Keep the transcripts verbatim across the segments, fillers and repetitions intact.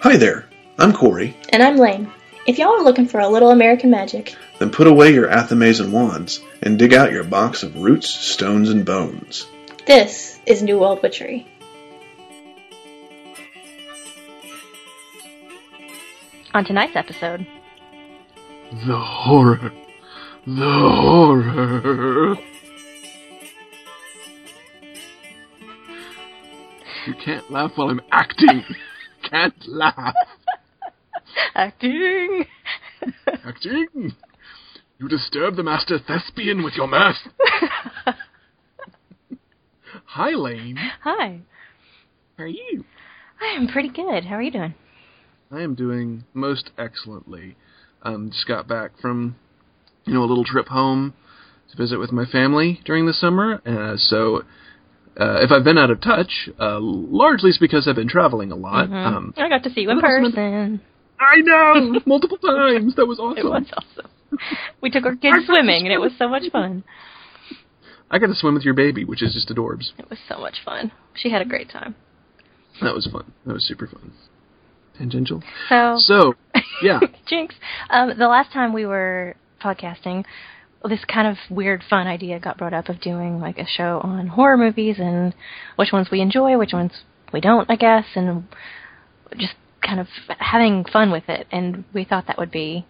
Hi there, I'm Corey. And I'm Lane. If y'all are looking for a little American magic, then put away your Athames and wands and dig out your box of roots, stones, and bones. This is New World Witchery. On tonight's episode, the horror. The horror. You can't laugh while I'm acting. Can't laugh. Acting. Acting. You disturb the master thespian with your mirth. Hi, Lane. Hi. How are you? I am pretty good. How are you doing? I am doing most excellently. Um, just got back from, you know, a little trip home to visit with my family during the summer. Uh, so, uh, if I've been out of touch, uh, largely it's because I've been traveling a lot. Mm-hmm. Um, I got to see you in person. I know! Multiple times! That was awesome. It was awesome. We took our kids swimming, and it was so much fun. I got to swim with your baby, which is just adorbs. It was so much fun. She had a great time. That was fun. That was super fun. Tangential. So, so yeah. Jinx. Um, the last time we were podcasting, this kind of weird, fun idea got brought up of doing like a show on horror movies and which ones we enjoy, which ones we don't, I guess, and just kind of having fun with it. And we thought that would be,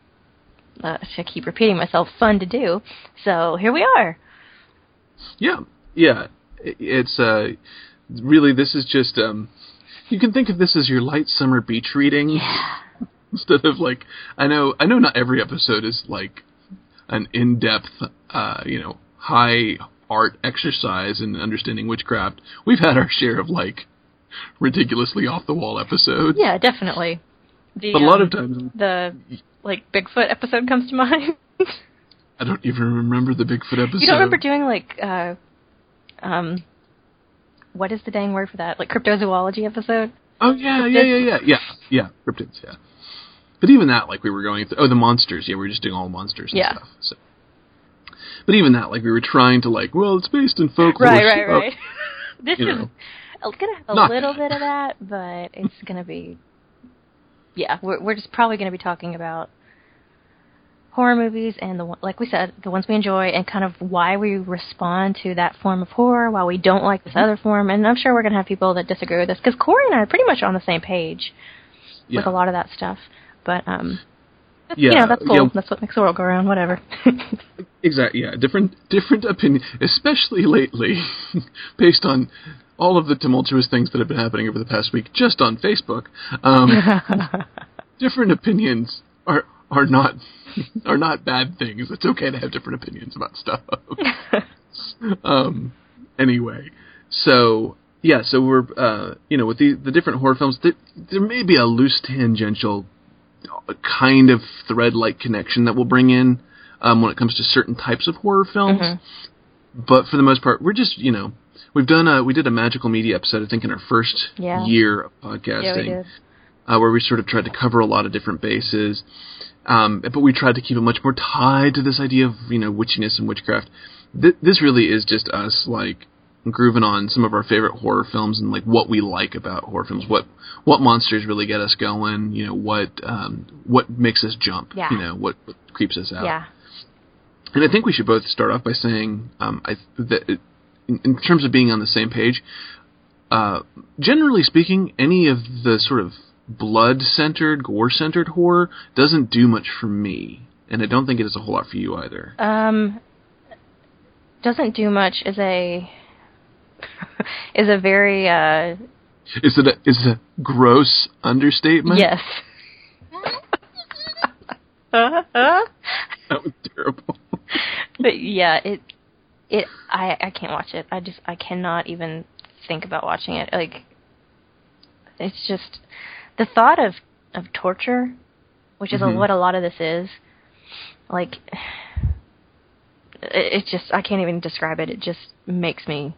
uh, to keep repeating myself, fun to do. So here we are. Yeah, yeah. It's uh, really, this is just, um, you can think of this as your light summer beach reading. Yeah. Instead of like, I know, I know not every episode is like an in-depth, uh, you know, high art exercise in understanding witchcraft. We've had our share of like ridiculously off-the-wall episodes. Yeah, definitely. The, but a lot um, of times, the like Bigfoot episode comes to mind. I don't even remember the Bigfoot episode. You don't remember doing like, uh, um, what is the dang word for that? Like cryptozoology episode? Oh yeah, yeah, yeah, yeah, yeah, yeah, cryptids, yeah. But even that, like we were going through, oh, the monsters, yeah, we were just doing all monsters and yeah. stuff. So. But even that, like we were trying to like, well, it's based in folklore. Right, right, right. Uh, this is know. gonna have a Not little bad. bit of that, but it's gonna be, yeah, we're we're just probably gonna be talking about horror movies and the like we said, the ones we enjoy, and kind of why we respond to that form of horror, why we don't like this mm-hmm. other form. And I'm sure we're gonna have people that disagree with us because Corey and I are pretty much on the same page yeah. with a lot of that stuff. But um, yeah, you know, that's cool. Yeah. That's what makes the world go around. Whatever. Exactly. Yeah, different different opinion, especially lately, based on all of the tumultuous things that have been happening over the past week, just on Facebook. Um, different opinions are are not are not bad things. It's okay to have different opinions about stuff. um. Anyway, so yeah, so we're uh, you know, with the the different horror films, there, there may be a loose tangential kind of thread-like connection that we'll bring in um, when it comes to certain types of horror films. Mm-hmm. But for the most part, we're just, you know, we've done a, we did a magical media episode, I think, in our first yeah. year of podcasting, yeah, we did. Uh, where we sort of tried to cover a lot of different bases. Um, but we tried to keep it much more tied to this idea of, you know, witchiness and witchcraft. Th- this really is just us, like, grooving on some of our favorite horror films and like what we like about horror films, what what monsters really get us going, you know, what um, what makes us jump, yeah. you know, what, what creeps us out. Yeah. And I think we should both start off by saying, um, I that it, in, in terms of being on the same page, uh, generally speaking, any of the sort of blood-centered, gore-centered horror doesn't do much for me, and I don't think it does a whole lot for you either. Um, doesn't do much is a is a very uh is it a is it a gross understatement? Yes. That was terrible. But yeah, it it I I can't watch it. I just I cannot even think about watching it. Like, it's just the thought of of torture, which is mm-hmm. what a lot of this is. Like, it, it just I can't even describe it. It just makes me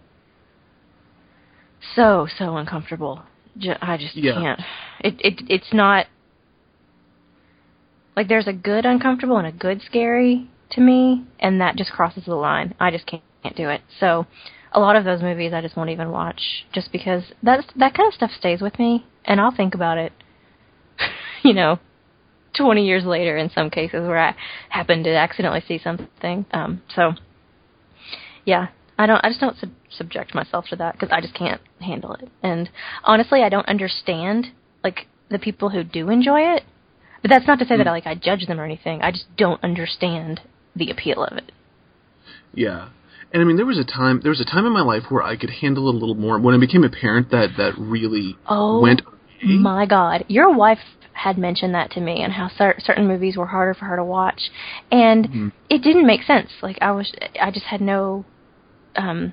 so so uncomfortable. I just yeah. can't. It it it's not like there's a good uncomfortable and a good scary to me, and that just crosses the line. I just can't, can't do it. So a lot of those movies I just won't even watch, just because that's that kind of stuff stays with me, and I'll think about it you know, twenty years later in some cases where I happen to accidentally see something. Um, so, yeah, I don't. I just don't sub- subject myself to that because I just can't handle it. And honestly, I don't understand like the people who do enjoy it. But that's not to say mm. that I like I judge them or anything. I just don't understand the appeal of it. Yeah. And I mean, there was a time. There was a time in my life where I could handle it a little more. When I became a parent, that that really oh, went away. My God, your wife had mentioned that to me, and how cer- certain movies were harder for her to watch, and mm-hmm. it didn't make sense. Like I was, I just had no um,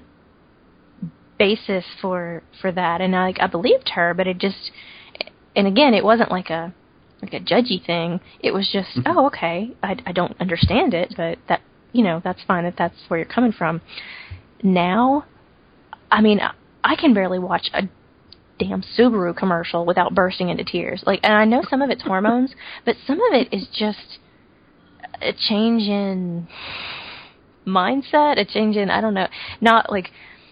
basis for for that, and I, like I believed her, but it just, and again, it wasn't like a like a judgy thing. It was just, mm-hmm. oh, okay, I, I don't understand it, but that. You know, that's fine if that's where you're coming from. Now, I mean, I can barely watch a damn Subaru commercial without bursting into tears. Like, and I know some of it's hormones, but some of it is just a change in mindset, a change in, I don't know, not like,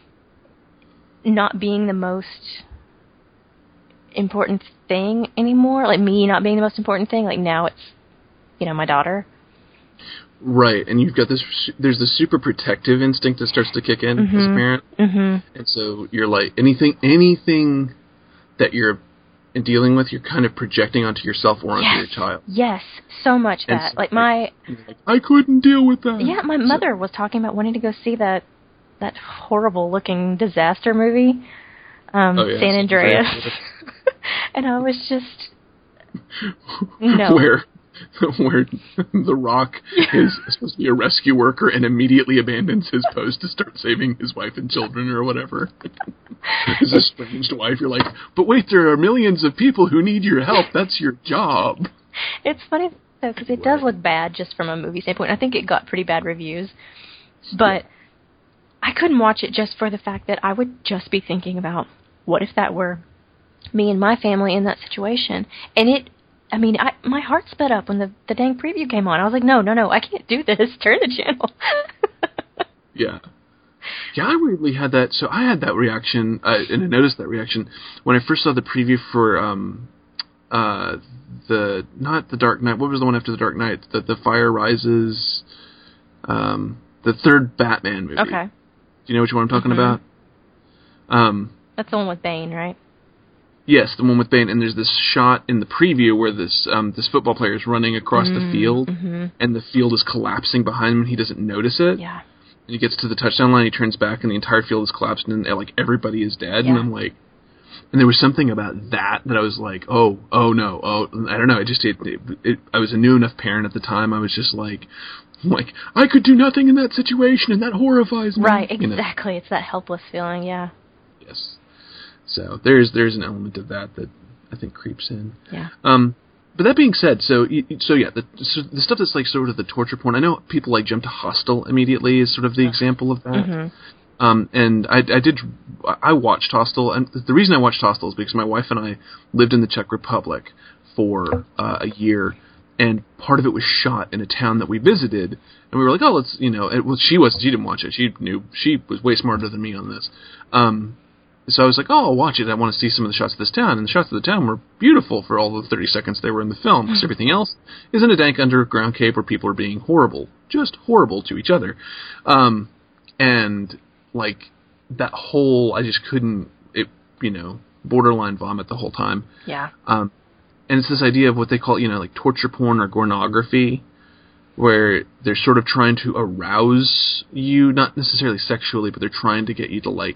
not being the most important thing anymore. Like me not being the most important thing. Like now it's, you know, my daughter. Right, and you've got this, there's this super protective instinct that starts to kick in mm-hmm. as a parent. Mm-hmm. And so you're like, anything anything that you're dealing with, you're kind of projecting onto yourself or onto yes. your child. Yes, so much that. So like my... Like, I couldn't deal with that. Yeah, my mother so, was talking about wanting to go see that that horrible-looking disaster movie, um, oh, yeah, San Andreas. And I was just... No. Where... where The Rock is supposed to be a rescue worker and immediately abandons his post to start saving his wife and children or whatever. His estranged wife, you're like, but wait, there are millions of people who need your help. That's your job. It's funny, though, because it does look bad just from a movie standpoint. I think it got pretty bad reviews. But yeah. I couldn't watch it just for the fact that I would just be thinking about, what if that were me and my family in that situation? And it... I mean, I, my heart sped up when the, the dang preview came on. I was like, no, no, no, I can't do this. Turn the channel. Yeah. Yeah, I weirdly had that. So I had that reaction, uh, and I noticed that reaction when I first saw the preview for um, uh, the, not The Dark Knight, what was the one after The Dark Knight? The, the Fire Rises, um, the third Batman movie. Okay. Do you know which one I'm talking mm-hmm. about? Um, That's the one with Bane, right? Yes, the one with Bane, and there's this shot in the preview where this um, this football player is running across mm, the field, mm-hmm. and the field is collapsing behind him, and he doesn't notice it. Yeah. And he gets to the touchdown line, he turns back, and the entire field is collapsed, and like everybody is dead. Yeah. And I'm like, and there was something about that that I was like, oh, oh no, oh, I don't know. It just, it, it, it, I was a new enough parent at the time. I was just like, like I could do nothing in that situation, and that horrifies me. Right, exactly. You know? It's that helpless feeling. Yeah. Yes. So there's there's an element of that that I think creeps in. Yeah. Um, but that being said, so so yeah, the so the stuff that's like sort of the torture porn. I know people like jump to Hostel immediately as sort of the example of that. Mm-hmm. Um, and I, I did I watched Hostel, and the reason I watched Hostel is because my wife and I lived in the Czech Republic for uh, a year, and part of it was shot in a town that we visited, and we were like, oh, let's you know, it was she was she didn't watch it. She knew she was way smarter than me on this. Um, So I was like, oh, I'll watch it. I want to see some of the shots of this town. And the shots of the town were beautiful for all the thirty seconds they were in the film, because everything else is in a dank underground cave where people are being horrible. Just horrible to each other. Um, and, like, that whole, I just couldn't, it, you know, borderline vomit the whole time. Yeah. Um, and it's this idea of what they call, you know, like torture porn or pornography, where they're sort of trying to arouse you, not necessarily sexually, but they're trying to get you to, like,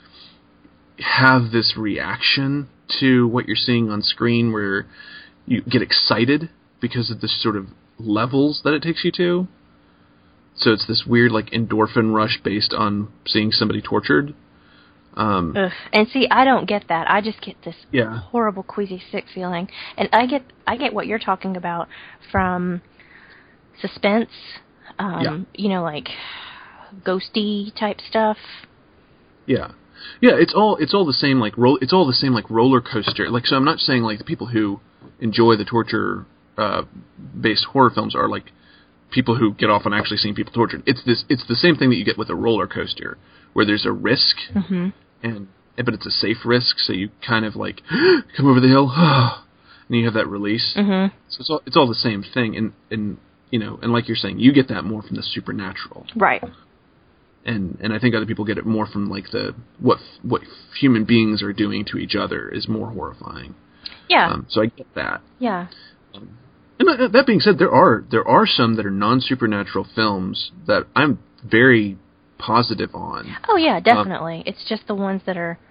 have this reaction to what you're seeing on screen where you get excited because of the sort of levels that it takes you to. So it's this weird like endorphin rush based on seeing somebody tortured. Um, Ugh. And see, I don't get that. I just get this yeah. horrible, queasy, sick feeling. And I get I get what you're talking about from suspense, um, yeah. you know, like ghosty type stuff. Yeah. Yeah, it's all it's all the same like ro- it's all the same like roller coaster. Like so, I'm not saying like the people who enjoy the torture uh, based horror films are like people who get off on actually seeing people tortured. It's this it's the same thing that you get with a roller coaster, where there's a risk, mm-hmm. and but it's a safe risk, so you kind of like come over the hill, and you have that release. Mm-hmm. So it's all, it's all the same thing, and, and you know, and like you're saying, you get that more from the supernatural. Right. And and I think other people get it more from like the what what human beings are doing to each other is more horrifying. Yeah. Um, so I get that. Yeah. Um, and that, that being said, there are there are some that are non-supernatural films that I'm very positive on. Oh yeah, definitely. Um, it's just the ones that are,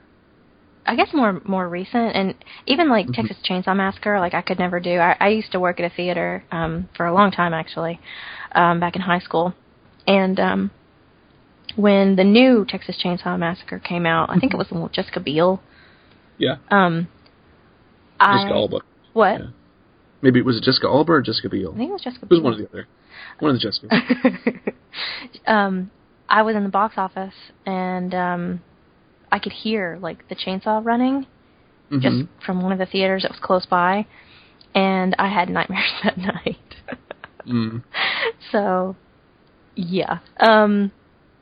I guess, more more recent, and even like mm-hmm. Texas Chainsaw Massacre, like I could never do. I, I used to work at a theater um, for a long time, actually, um, back in high school, and um, when the new Texas Chainsaw Massacre came out, I think it was with Jessica Biel. Yeah. Um, Jessica I, Alba. What? Yeah. Maybe was it Jessica Alba or Jessica Biel? I think it was Jessica Biel. Biel. It was one of the other. One of the Jessicas. um, I was in the box office, and um, I could hear like the chainsaw running mm-hmm. just from one of the theaters that was close by, and I had nightmares that night. mm. So, yeah. Um,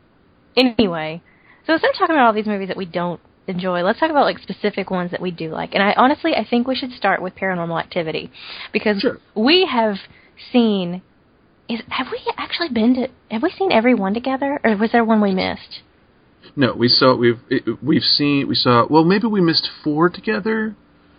anyway, so instead of talking about all these movies that we don't enjoy, let's talk about like specific ones that we do like. And I honestly, I think we should start with Paranormal Activity, because sure. we have seen. Is have we actually been to? Have we seen every one together, or was there one we missed? No, we saw we've it, we've seen we saw. Well, maybe we missed four together.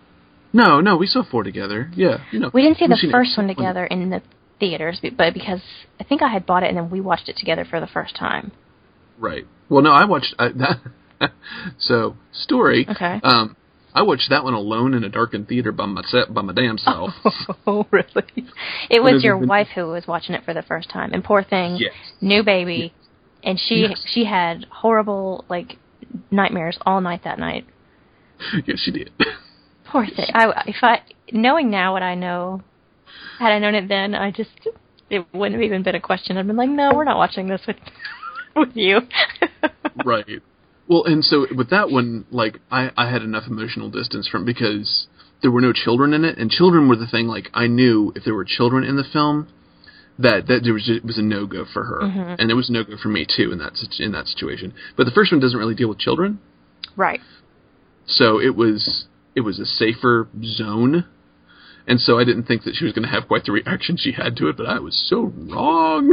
No, no, we saw four together. Yeah, you know, we didn't see the first one together one. in the theaters, but because I think I had bought it and then we watched it together for the first time. Right. Well, no, I watched I, that. So story. Okay. Um, I watched that one alone in a darkened theater by my by my damn self. Oh, really? It was your wife who was watching it for the first time, and poor thing, yes. new baby, yes. and she yes. she had horrible like nightmares all night that night. Yes, she did. Poor thing. I if I knowing now what I know, had I known it then, I just it wouldn't have even been a question. I'd been like, no, we're not watching this with with you. Right. Well, and so with that one, like, I, I had enough emotional distance from, because there were no children in it, and children were the thing, like, I knew if there were children in the film, that, that there was just, it was a no-go for her. Mm-hmm. And it was a no-go for me, too, in that, in that situation. But the first one doesn't really deal with children. Right. So it was, it was a safer zone. And so I didn't think that she was going to have quite the reaction she had to it, but I was so wrong.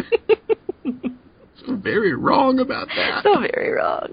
So very wrong about that. So very wrong.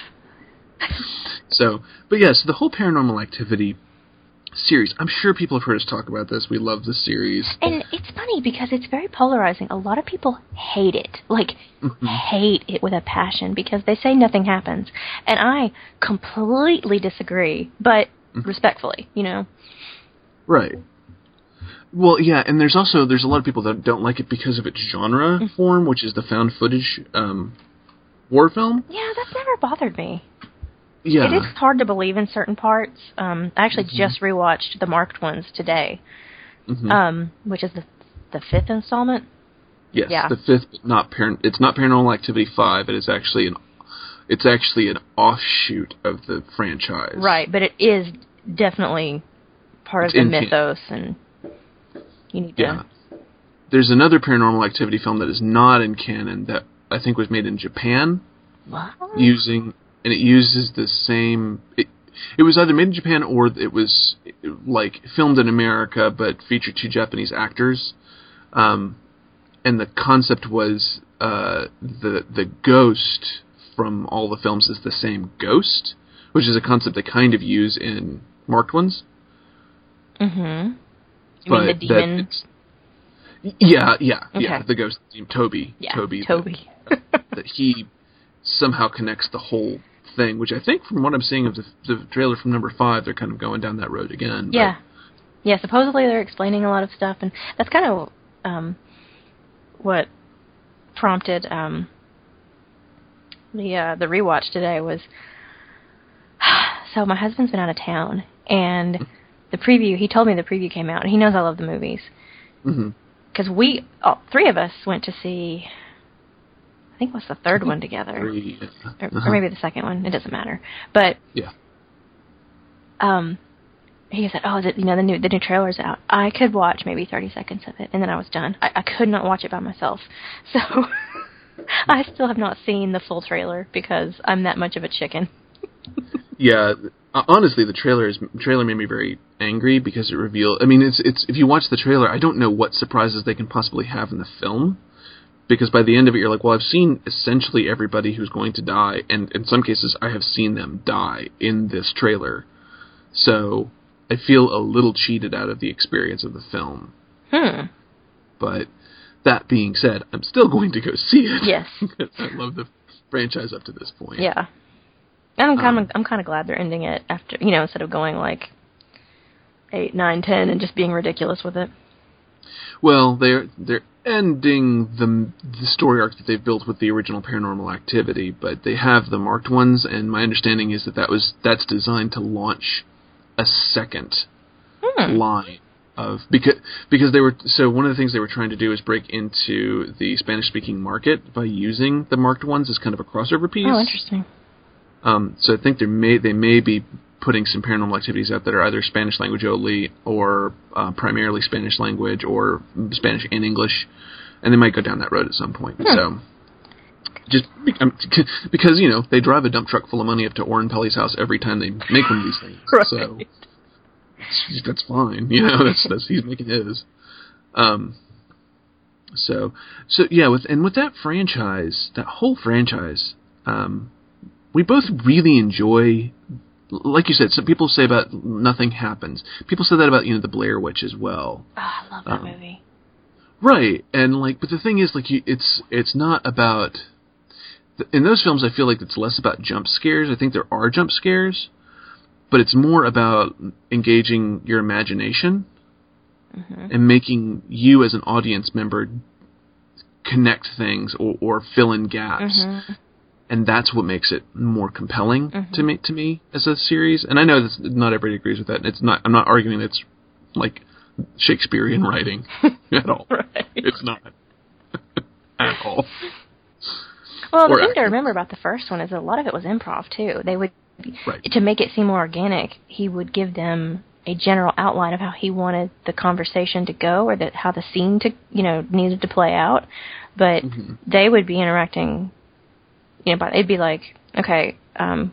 So, but yes, the whole Paranormal Activity series, I'm sure people have heard us talk about this. We love this series. And it's funny because it's very polarizing. A lot of people hate it. Like, mm-hmm. hate it with a passion because they say nothing happens. And I completely disagree, but mm-hmm. respectfully, you know? Right. Well, yeah, and there's also, there's a lot of people that don't like it because of its genre mm-hmm. form, which is the found footage um, horror film. Yeah, that's never bothered me. Yeah. It is hard to believe in certain parts. Um, I actually mm-hmm. just rewatched the marked ones today, mm-hmm. um, which is the the fifth installment. Yes, yeah. the fifth. Not par- It's not Paranormal Activity five. It is actually an. It's actually an offshoot of the franchise. Right, but it is definitely part it's of the in- mythos, and you need yeah. to. There's another Paranormal Activity film that is not in canon that I think was made in Japan. What? Using. And it uses the same... It, it was either made in Japan or it was, like, filmed in America but featured two Japanese actors. Um, and the concept was uh, the the ghost from all the films is the same ghost, which is a concept they kind of use in Marked Ones. Mm-hmm. You but mean the demon? Yeah, yeah, okay. yeah. The ghost named Toby. Yeah, Toby. Toby. That, that he somehow connects the whole thing, which I think from what I'm seeing of the, the trailer from number five, they're kind of going down that road again. Yeah. Yeah, supposedly they're explaining a lot of stuff, and that's kind of um, what prompted um, the uh, the rewatch today was, so my husband's been out of town, and the preview, he told me the preview came out, and he knows I love the movies. Mm-hmm. Because we, all three of us went to see... I think it was the third one together. Three. Or, or maybe the second one. It doesn't matter. But yeah. Um, he said, "Oh, is it, you know, the new the new trailer's out." I could watch maybe thirty seconds of it, and then I was done. I, I could not watch it by myself. So I still have not seen the full trailer because I'm that much of a chicken. Yeah, honestly, the trailer is trailer made me very angry because it revealed. I mean, it's it's if you watch the trailer, I don't know what surprises they can possibly have in the film, because by the end of it, you're like, well, I've seen essentially everybody who's going to die, and in some cases, I have seen them die in this trailer. So I feel a little cheated out of the experience of the film. Hmm. But that being said, I'm still going to go see it. Yes. I love the franchise up to this point. Yeah. I'm kind of Um, I'm kind of glad they're ending it after, you know, instead of going like eight, nine, ten, and just being ridiculous with it. Well, they're they're ending the the story arc that they've built with the original Paranormal Activity, but they have the marked ones, and my understanding is that that was that's designed to launch a second Hmm. line of because because they were so one of the things they were trying to do is break into the Spanish speaking market by using the marked ones as kind of a crossover piece. Oh, interesting. Um, so I think they may they may be putting some Paranormal Activities out that are either Spanish language only or uh, primarily Spanish language or Spanish and English, and they might go down that road at some point. Hmm. So just be- um, because you know they drive a dump truck full of money up to Oren Pelly's house every time they make one of these things, Right. so it's- that's fine. You know, that's that's he's making his. Um. So so yeah, with and with that franchise, that whole franchise. Um, We both really enjoy, like you said, some people say about Nothing Happens. People say that about, you know, the Blair Witch as well. Oh, I love that Um, movie. Right, and like, but the thing is, like, you, it's it's not about. In those films, I feel like it's less about jump scares. I think there are jump scares, but it's more about engaging your imagination Mm-hmm. and making you as an audience member connect things or, or fill in gaps. Mm-hmm. And that's what makes it more compelling Mm-hmm. to me to me as a series. And I know that not everybody agrees with that. It's not. I'm not arguing it's like Shakespearean writing at all. Right. It's not at all. Well, the Or thing to acting. remember about the first one is that a lot of it was improv too. They would, Right. to make it seem more organic, he would give them a general outline of how he wanted the conversation to go, or that how the scene to you know needed to play out. But Mm-hmm. they would be interacting. You know, but it'd be like, okay, um,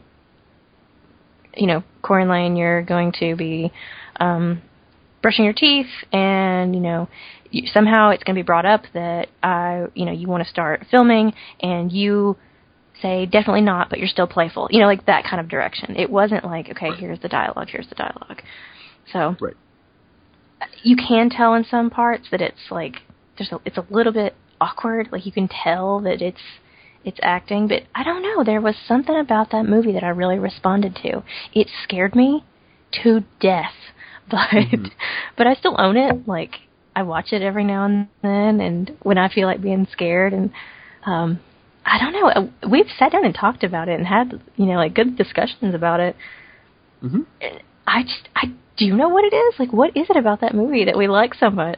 you know, Corin Lane, you're going to be um, brushing your teeth, and you know, you, somehow it's going to be brought up that I, you know, you want to start filming, and you say definitely not, but you're still playful. You know, like that kind of direction. It wasn't like, okay, Right. here's the dialogue, here's the dialogue. So Right. you can tell in some parts that it's like there's a, it's a little bit awkward. Like you can tell that it's. It's acting, but I don't know. There was something about that movie that I really responded to. It scared me to death, but Mm-hmm. but I still own it. Like I watch it every now and then, and when I feel like being scared, and um, I don't know. We've sat down and talked about it and had you know like good discussions about it. Mm-hmm. I just I do you know what it is? Like what is it about that movie that we like so much?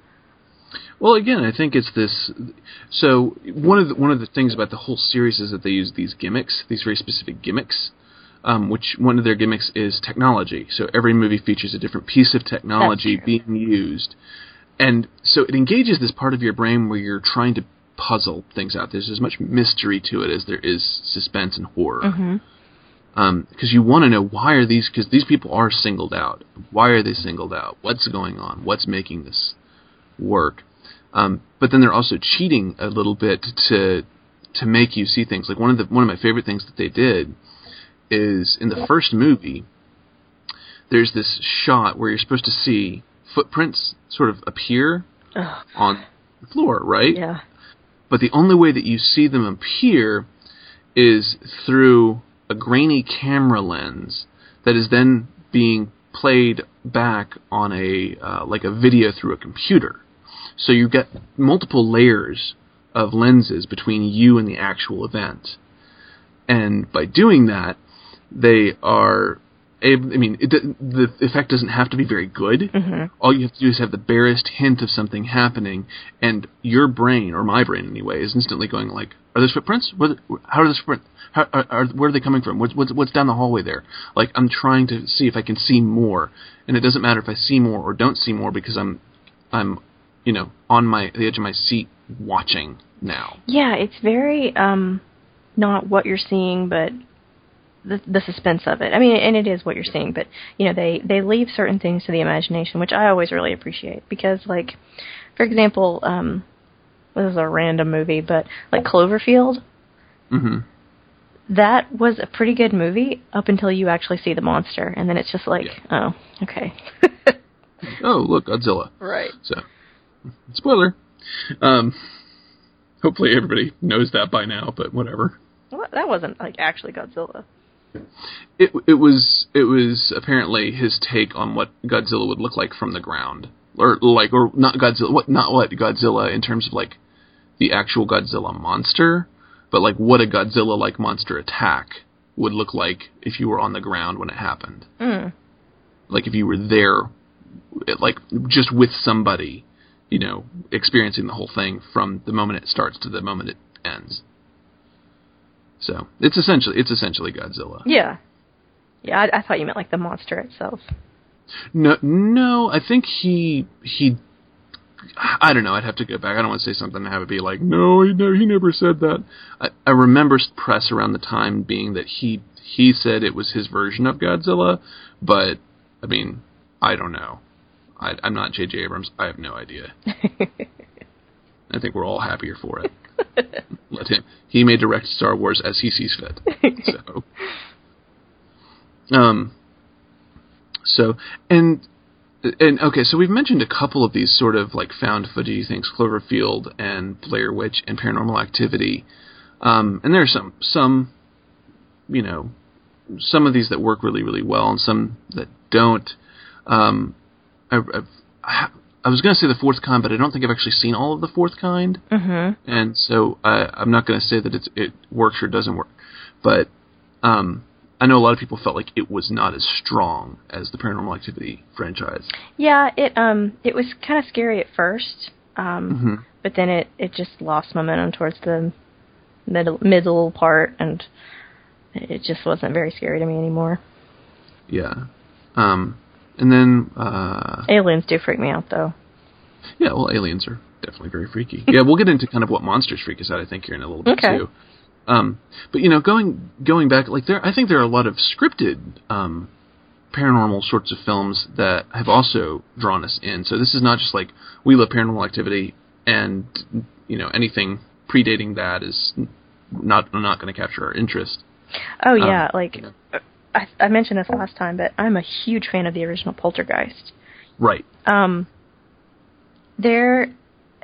Well, again, I think it's this. So one of the, one of the things about the whole series is that they use these gimmicks, these very specific gimmicks. Um, which one of their gimmicks is technology. So every movie features a different piece of technology being used, and so it engages this part of your brain where you're trying to puzzle things out. There's as much mystery to it as there is suspense and horror. Mm-hmm. Um, because you want to know why are these? Because these people are singled out. Why are they singled out? What's going on? What's making this work? Um, but then they're also cheating a little bit to to make you see things. Like one of the one of my favorite things that they did is in the first movie. There's this shot where you're supposed to see footprints sort of appear Ugh. on the floor, right? Yeah. But the only way that you see them appear is through a grainy camera lens that is then being played back on a uh, like a video through a computer. So you get multiple layers of lenses between you and the actual event. And by doing that, they are able, I mean, it, the effect doesn't have to be very good. Mm-hmm. All you have to do is have the barest hint of something happening, and your brain, or my brain anyway, is instantly going like, are those footprints? Where, how are those footprints? How, are, are, where are they coming from? What's, what's, what's down the hallway there? Like, I'm trying to see if I can see more. And it doesn't matter if I see more or don't see more because I'm, I'm, you know, on my the edge of my seat watching now. Yeah, it's very um, not what you're seeing, but the, the suspense of it. I mean, and it is what you're seeing, but you know, they they leave certain things to the imagination, which I always really appreciate because, like, for example, um, this is a random movie, but like Cloverfield. Mm-hmm. That was a pretty good movie up until you actually see the monster, and then it's just like, yeah. oh, okay. Oh, look, Godzilla. Right. So, spoiler. Um, hopefully everybody knows that by now, but whatever. Well, that wasn't like actually Godzilla. It it was it was apparently his take on what Godzilla would look like from the ground, or like or not Godzilla, what not what Godzilla in terms of like the actual Godzilla monster. But, like, what a Godzilla-like monster attack would look like if you were on the ground when it happened. Mm. Like, if you were there, like, just with somebody, you know, experiencing the whole thing from the moment it starts to the moment it ends. So, it's essentially it's essentially Godzilla. Yeah. Yeah, I, I thought you meant, like, the monster itself. No, no, I think he... he I don't know. I'd have to go back. I don't want to say something and have it be like, no, he never, he never said that. I, I remember press around the time being that he he said it was his version of Godzilla, but I mean, I don't know. I, I'm not J J Abrams. I have no idea. I think we're all happier for it. Let him. He may direct Star Wars as he sees fit. So, um, so and. And okay, so we've mentioned a couple of these sort of like found footage things, Cloverfield and Blair Witch and Paranormal Activity, um, and there are some some, you know, some of these that work really really well and some that don't. Um, I, I, I was going to say The Fourth Kind, but I don't think I've actually seen all of The Fourth Kind, mm-hmm. and so I, I'm not going to say that it's, it works or doesn't work, but. Um, I know a lot of people felt like it was not as strong as the Paranormal Activity franchise. Yeah, it um it was kind of scary at first, um, mm-hmm. but then it, it just lost momentum towards the middle middle part, and it just wasn't very scary to me anymore. Yeah, um, and then uh, aliens do freak me out, though. Yeah, well, aliens are definitely very freaky. Yeah, we'll get into kind of what monsters freak us out, I think, here in a little bit okay. too. Um, but you know, going going back, like there, I think there are a lot of scripted um, paranormal sorts of films that have also drawn us in. So this is not just like we love Paranormal Activity, and you know anything predating that is not not going to capture our interest. Oh yeah, um, like you know. I, I mentioned this last time, but I'm a huge fan of the original Poltergeist. Right. Um, there,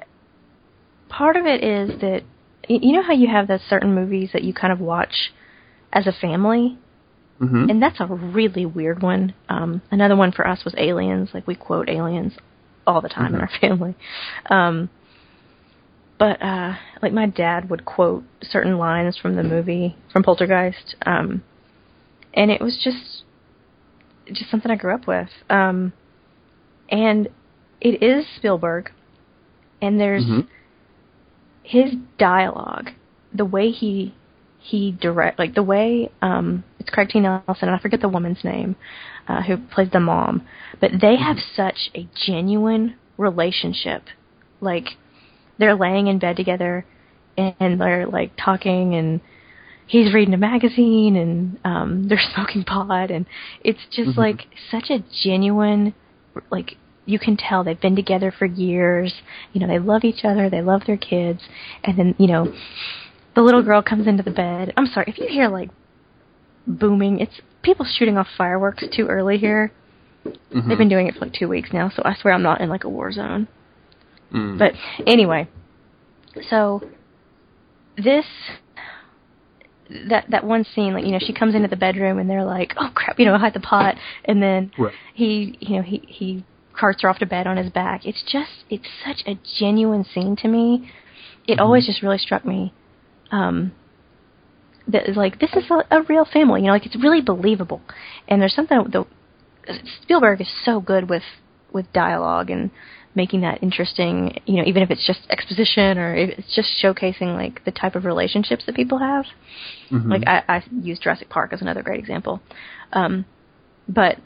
part of it is that. You know how you have those certain movies that you kind of watch as a family? Mm-hmm. And that's a really weird one. Um, another one for us was Aliens. Like, we quote Aliens all the time mm-hmm. in our family. Um, but, uh, like, my dad would quote certain lines from the movie, from Poltergeist. Um, and it was just, just something I grew up with. Um, and it is Spielberg. And there's... Mm-hmm. His dialogue, the way he he direct, like the way um, it's Craig T. Nelson, and I forget the woman's name, uh, who plays the mom, but they have such a genuine relationship. Like they're laying in bed together, and, and they're like talking, and he's reading a magazine, and um, they're smoking pot, and it's just mm-hmm. like such a genuine, like. You can tell they've been together for years. You know, they love each other. They love their kids. And then, you know, the little girl comes into the bed. I'm sorry, if you hear, like, booming, it's people shooting off fireworks too early here. Mm-hmm. They've been doing it for, like, two weeks now, so I swear I'm not in, like, a war zone. Mm. But anyway, so this... That that one scene, like, you know, she comes into the bedroom, and they're like, oh, crap, you know, hide the pot. And then right. he, you know, he... he carts her off to bed on his back. It's just, it's such a genuine scene to me. It mm-hmm. always just really struck me. Um, that like, this is a, a real family, you know, like it's really believable. And there's something, the, Spielberg is so good with, with dialogue and making that interesting, you know, even if it's just exposition or if it's just showcasing like the type of relationships that people have. Mm-hmm. Like I, I use Jurassic Park as another great example. Um, but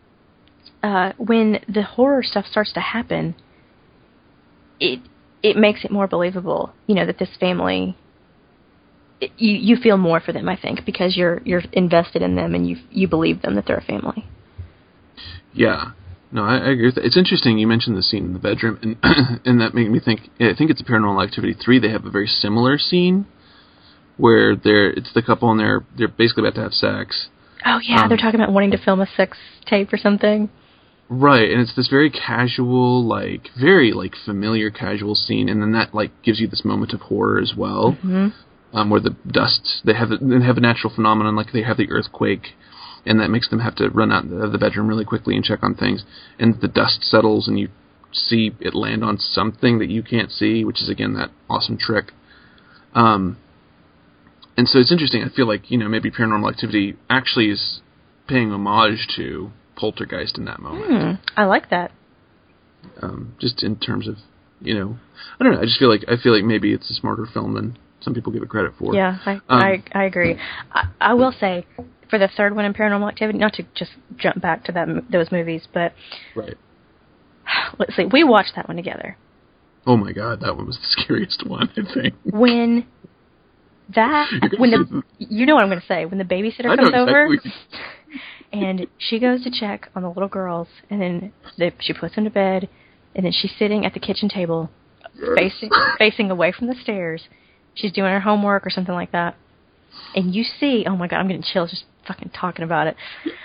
Uh, when the horror stuff starts to happen, it it makes it more believable, you know, that this family it, you you feel more for them, I think, because you're you're invested in them and you you believe them that they're a family. Yeah. No, I, I agree with that. It's interesting you mentioned the scene in the bedroom, and and that made me think, I think it's Paranormal Activity three, they have a very similar scene where they're, it's the couple and they're they're basically about to have sex. Oh, yeah, um, they're talking about wanting to film a sex tape or something. Right, and it's this very casual, like, very, like, familiar casual scene, and then that, like, gives you this moment of horror as well, mm-hmm. um, where the dust, they have, they have a natural phenomenon, like they have the earthquake, and that makes them have to run out of the bedroom really quickly and check on things. And the dust settles, and you see it land on something that you can't see, which is, again, that awesome trick. Um, and so it's interesting. I feel like, you know, maybe Paranormal Activity actually is paying homage to Poltergeist in that moment. Mm, I like that. Um, just in terms of, you know, I don't know. I just feel like I feel like maybe it's a smarter film than some people give it credit for. Yeah, I um, I, I agree. I, I will say, for the third one in Paranormal Activity, not to just jump back to that those movies, but right. Let's see, we watched that one together. Oh my God, that one was the scariest one, I think. When that, when the, you know what I'm going to say, when the babysitter I comes know over, exactly. and she goes to check on the little girls, and then they, she puts them to bed, and then she's sitting at the kitchen table, facing facing away from the stairs. She's doing her homework or something like that. And you see, oh my God, I'm getting chills just fucking talking about it.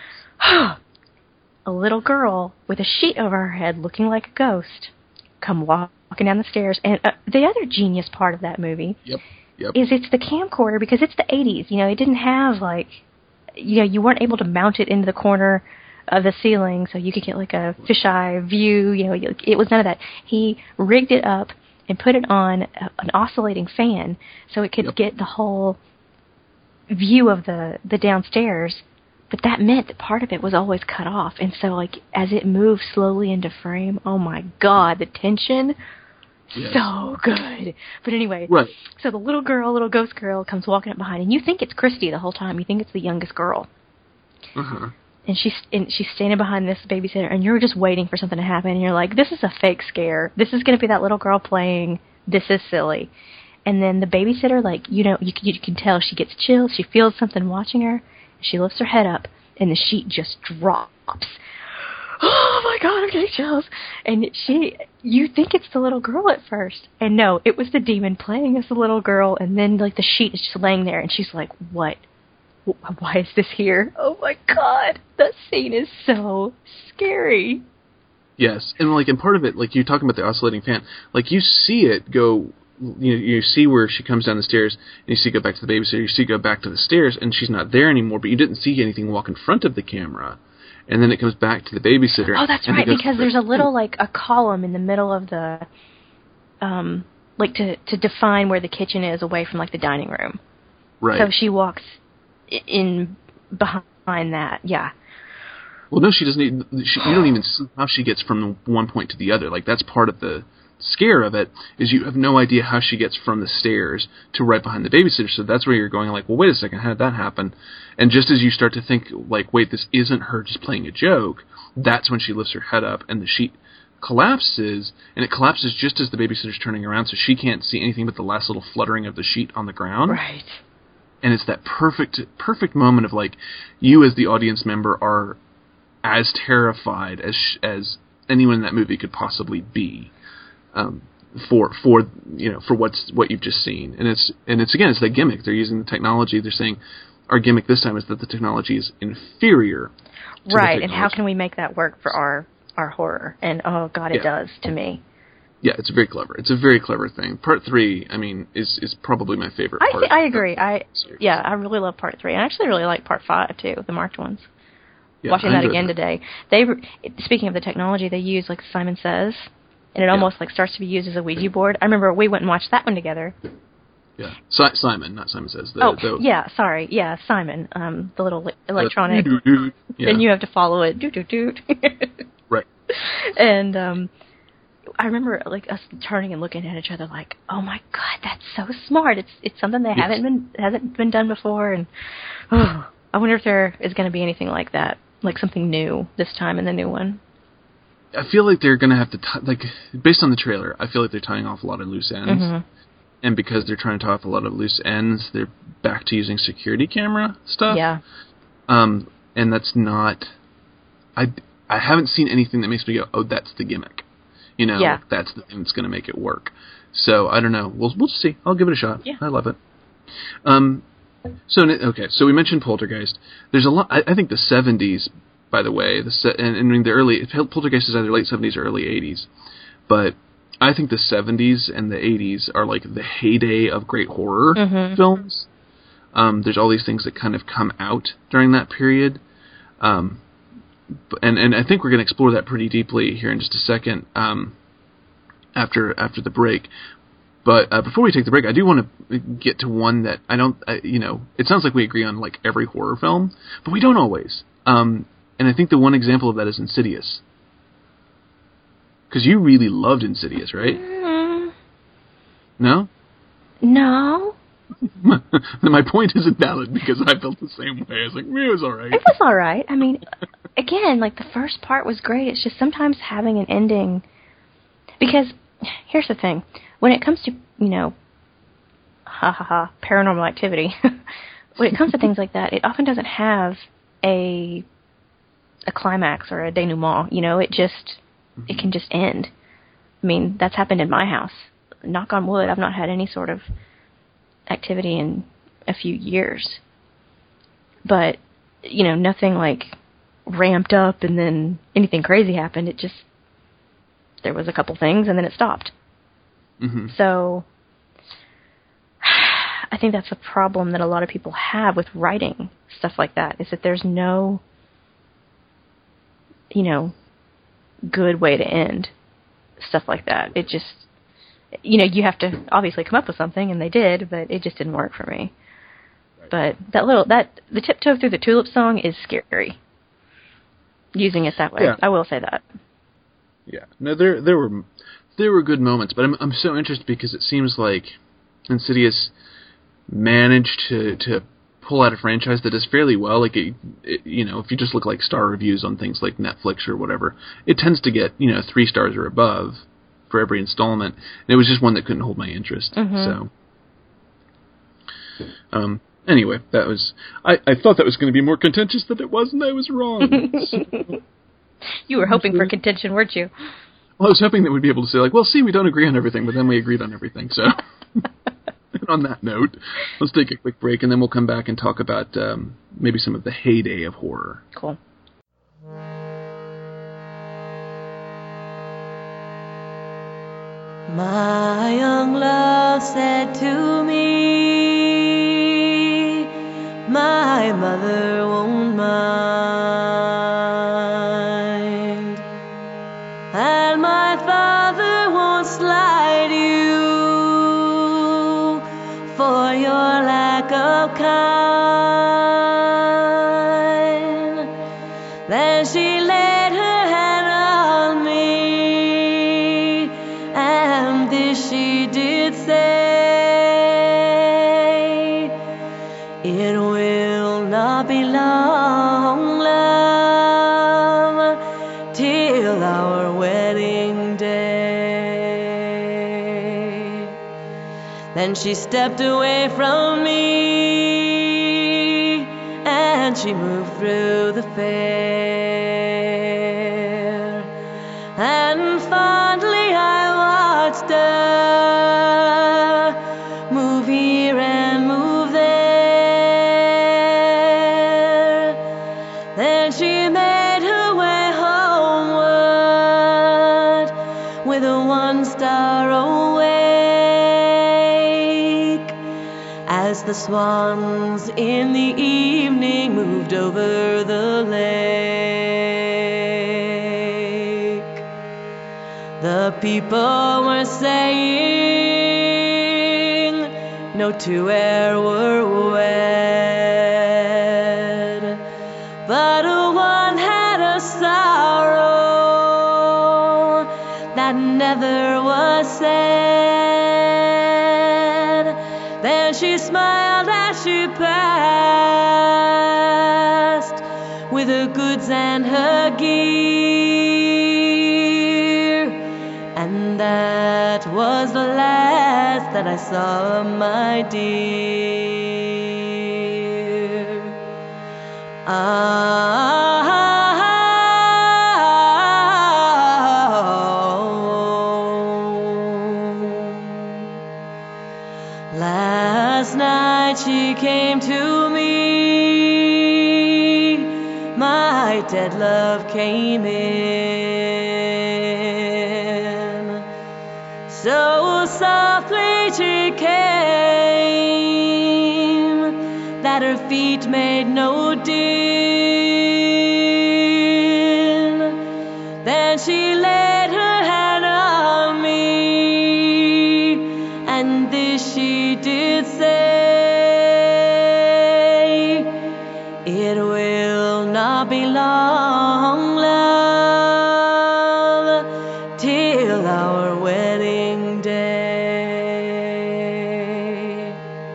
A little girl with a sheet over her head looking like a ghost come walking down the stairs. And uh, the other genius part of that movie yep, yep. is it's the camcorder, because it's the eighties. You know, it didn't have, like, you know, you weren't able to mount it into the corner of the ceiling so you could get, like, a fisheye view. You know, it was none of that. He rigged it up and put it on a, an oscillating fan so it could yep. get the whole view of the, the downstairs, but that meant that part of it was always cut off, and so, like, as it moved slowly into frame, oh my God, the tension, yes. so good. But anyway, right. So the little girl, little ghost girl, comes walking up behind, and you think it's Christy the whole time. You think it's the youngest girl. Uh-huh. And she's and she's standing behind this babysitter, and you're just waiting for something to happen, and you're like, this is a fake scare. This is going to be that little girl playing. This is silly. And then the babysitter, like, you know, you, you can tell she gets chills. She feels something watching her. She lifts her head up, and the sheet just drops. Oh, my God, I'm getting chills. And she, you think it's the little girl at first. And no, it was the demon playing as the little girl. And then, like, the sheet is just laying there, and she's like, what? Why is this here? Oh, my God. That scene is so scary. Yes, and, like, and part of it, like, you're talking about the oscillating fan. Like, you see it go... You you see where she comes down the stairs, and you see go back to the babysitter, you see go back to the stairs, and she's not there anymore, but you didn't see anything walk in front of the camera. And then it comes back to the babysitter. Oh, that's right, because there's a little, like, a column in the middle of the, um, like, to, to define where the kitchen is away from, like, the dining room. Right. So she walks in behind that, yeah. Well, no, she doesn't even, she, you don't even see how she gets from one point to the other. Like, that's part of the scare of it, is you have no idea how she gets from the stairs to right behind the babysitter. So that's where you're going like, well, wait a second, how did that happen? And just as you start to think, like, wait, this isn't her just playing a joke, that's when she lifts her head up and the sheet collapses, and it collapses just as the babysitter's turning around, so she can't see anything but the last little fluttering of the sheet on the ground. Right. And it's that perfect, perfect moment of, like, you as the audience member are as terrified as as anyone in that movie could possibly be. Um, for for you know for what's what you've just seen, and it's and it's again it's that gimmick. They're using the technology. They're saying our gimmick this time is that the technology is inferior. Right, and how can we make that work for our our horror? And oh God, it yeah. does to me. Yeah, it's very clever. It's a very clever thing. Part three, I mean, is is probably my favorite I part. Th- I agree. I series. yeah, I really love part three. I actually really like part five too, the marked ones. Yeah, Watching that again that. today, they speaking of the technology they use, like Simon Says. And it almost, yeah. like, starts to be used as a Ouija board. I remember we went and watched that one together. Yeah. Si- Simon, not Simon Says. The, oh, the, yeah, sorry. Yeah, Simon, um, the little electronic. Uh, yeah. And you have to follow it. Doot-doot-doot. Right. And um, I remember, like, us turning and looking at each other like, oh, my God, that's so smart. It's it's something that yes. haven't been hasn't been done before. And oh, I wonder if there is going to be anything like that, like something new this time in the new one. I feel like they're going to have to, t- like, based on the trailer, I feel like they're tying off a lot of loose ends. Mm-hmm. and because they're trying to tie off a lot of loose ends, they're back to using security camera stuff. Yeah. Um, and that's not... I, I haven't seen anything that makes me go, oh, that's the gimmick. You know, yeah. that's the thing that's going to make it work. So, I don't know. We'll, we'll just see. I'll give it a shot. Yeah. I love it. Um, so, okay, so we mentioned Poltergeist. There's a lot... I, I think the seventies, by the way, the se- and, and I mean, the early... Poltergeist is either late seventies or early eighties. But I think the seventies and the eighties are like the heyday of great horror mm-hmm. films. Um, there's all these things that kind of come out during that period. Um, and, and I think we're going to explore that pretty deeply here in just a second um, after after the break. But uh, before we take the break, I do want to get to one that I don't, I, you know, it sounds like we agree on like every horror film, but we don't always. Um, and I think the one example of that is Insidious. Because you really loved Insidious, right? Mm, no? No. My point isn't valid because I felt the same way. I was like, it was all right. It was all right. I mean, again, like the first part was great. It's just sometimes having an ending. Because here's the thing. When it comes to, you know, ha ha ha, paranormal activity, when it comes to things like that, it often doesn't have a a climax or a denouement. You know, it just, mm-hmm. it can just end. I mean, that's happened in my house. Knock on wood, I've not had any sort of activity in a few years. But, you know, nothing like ramped up and then anything crazy happened. It just, there was a couple things and then it stopped. Mm-hmm. So, I think that's a problem that a lot of people have with writing stuff like that, is that there's no, you know, good way to end stuff like that. It just, you know, you have to obviously come up with something, and they did, but it just didn't work for me. Right. But that little, that, the Tiptoe Through the Tulip song is scary. Using it that way. Yeah. I will say that. Yeah. No, there, there were, there were good moments, but I'm, I'm so interested because it seems like Insidious managed to, to pull out a franchise that does fairly well. Like, it, it, you know, if you just look like star reviews on things like Netflix or whatever, it tends to get, you know, three stars or above for every installment. And it was just one that couldn't hold my interest. Mm-hmm. So, um, anyway, that was, I, I thought that was going to be more contentious than it was, and I was wrong. So, you were hoping for contention, weren't you? Well, I was hoping that we'd be able to say, like, well, see, we don't agree on everything, but then we agreed on everything, so. And on that note, let's take a quick break, and then we'll come back and talk about um, maybe some of the heyday of horror. Cool. My young love said to me, my mother won't mind, and my father won't slight you for your lack of kind. Then she laid her hand on me, and this she did say, it will not be long, love, till our wedding day. Then she stepped away from me, and she moved through the fair, and fondly I watched her move here and move there. Then she made her way homeward with a one star awake, as the swans in the evening moved over the lake. The people were saying no two e'er were wed, but one had a sorrow that never was said. Then she smiled as she passed with her goods and her gear, and and that was the last that I saw of my dear. Ah, last night she came to me, my dead love came in, so softly she came that her feet made no din. Then she laid her hand on me, and this she did say, it will not be long, love, till our wedding day.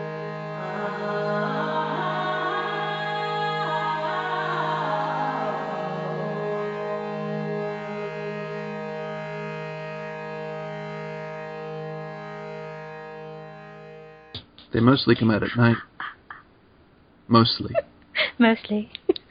They mostly come out at night. Mostly. Mostly.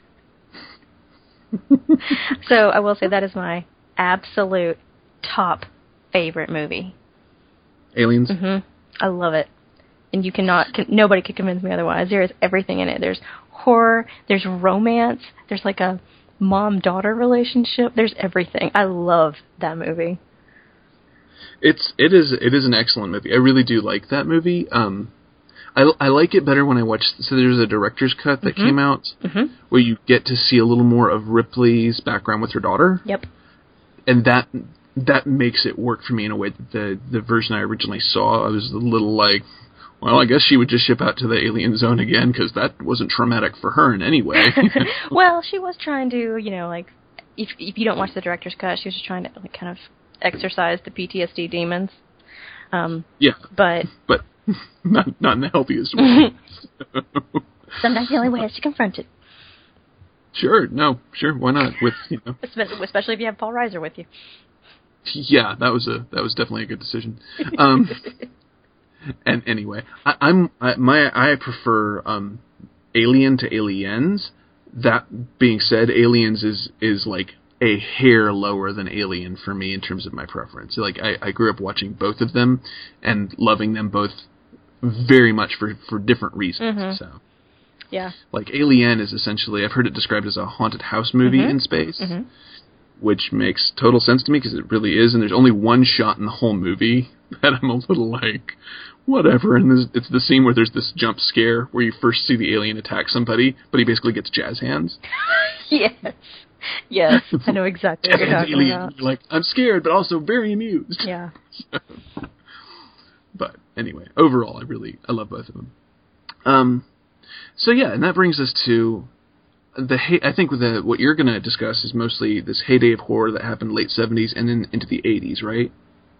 So I will say that is my absolute top favorite movie. Aliens? Mm-hmm. I love it. And you cannot, can, nobody could convince me otherwise. There is everything in it. There's horror, there's romance, there's like a mom-daughter relationship, there's everything. I love that movie. It's it is it is an excellent movie. I really do like that movie. Um, I, I like it better when I watch. So there's a director's cut that mm-hmm. came out mm-hmm. where you get to see a little more of Ripley's background with her daughter. Yep. And that that makes it work for me in a way that the the version I originally saw, I was a little like, well, I guess she would just ship out to the alien zone again because that wasn't traumatic for her in any way. Well, she was trying to, you know, like if if you don't watch the director's cut, she was just trying to like kind of exercise the P T S D demons. Um, yeah. But but not not in the healthiest way. Sometimes the only way is to confront it. Sure, no, sure, why not? With you know, especially if you have Paul Reiser with you. Yeah, that was a that was definitely a good decision. Um, and anyway, I, I'm I, my I prefer um, Alien to Aliens. That being said, Aliens is is like a hair lower than Alien for me in terms of my preference. Like I, I grew up watching both of them and loving them both very much for, for different reasons. Mm-hmm. So yeah, like Alien is essentially, I've heard it described as a haunted house movie mm-hmm. in space, mm-hmm. which makes total sense to me because it really is. And there's only one shot in the whole movie that I'm a little like, whatever. And this, it's the scene where there's this jump scare where you first see the alien attack somebody, but he basically gets jazz hands. Yes. Yes, I know exactly what you're talking alien. about. You're like, I'm scared, but also very amused. Yeah. But anyway, overall, I really, I love both of them. Um, so yeah, and that brings us to the, hey- I think the, what you're going to discuss is mostly this heyday of horror that happened late seventies and then into the eighties, right?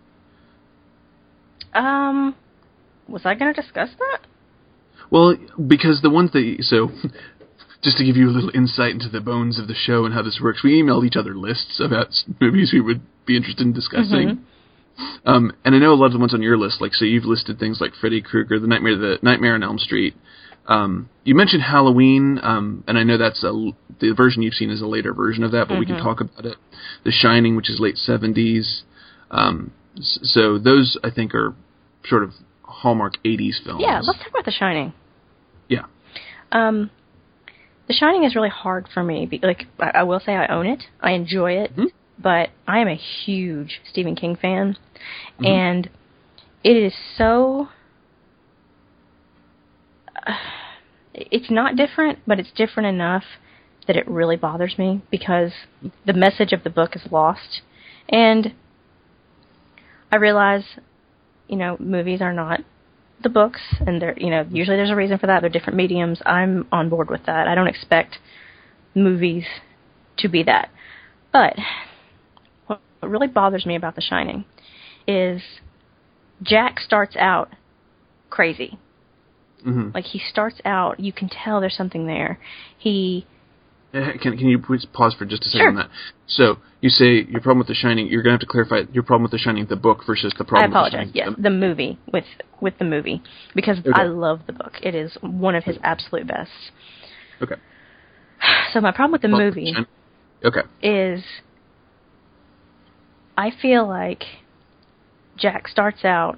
Um, was I going to discuss that? Well, because the ones that, so... Just to give you a little insight into the bones of the show and how this works, we emailed each other lists about movies we would be interested in discussing. Mm-hmm. Um, and I know a lot of the ones on your list, like, so you've listed things like Freddy Krueger, The Nightmare, the Nightmare on Elm Street. Um, you mentioned Halloween, um, and I know that's a, the version you've seen is a later version of that, but mm-hmm. we can talk about it. The Shining, which is late seventies. Um, so those, I think, are sort of Hallmark eighties films. Yeah, let's talk about The Shining. Yeah. Um... The Shining is really hard for me. Like, I will say I own it. I enjoy it. Mm-hmm. But I am a huge Stephen King fan. Mm-hmm. And it is so... Uh, it's not different, but it's different enough that it really bothers me because the message of the book is lost. And I realize, you know, movies are not the books, and they're, you know, usually there's a reason for that. They're different mediums. I'm on board with that. I don't expect movies to be that. But what really bothers me about The Shining is Jack starts out crazy. Mm-hmm. Like, he starts out, you can tell there's something there. He Uh, Can can you please pause for just a second Sure. on that? So you say your problem with The Shining. You're going to have to clarify your problem with The Shining, the book, versus the I problem. apologize. With the Shining. Yes, the movie with with the movie because Okay. I love the book. It is one of his absolute best. Okay. So my problem with the Well, movie Shining- Okay. is I feel like Jack starts out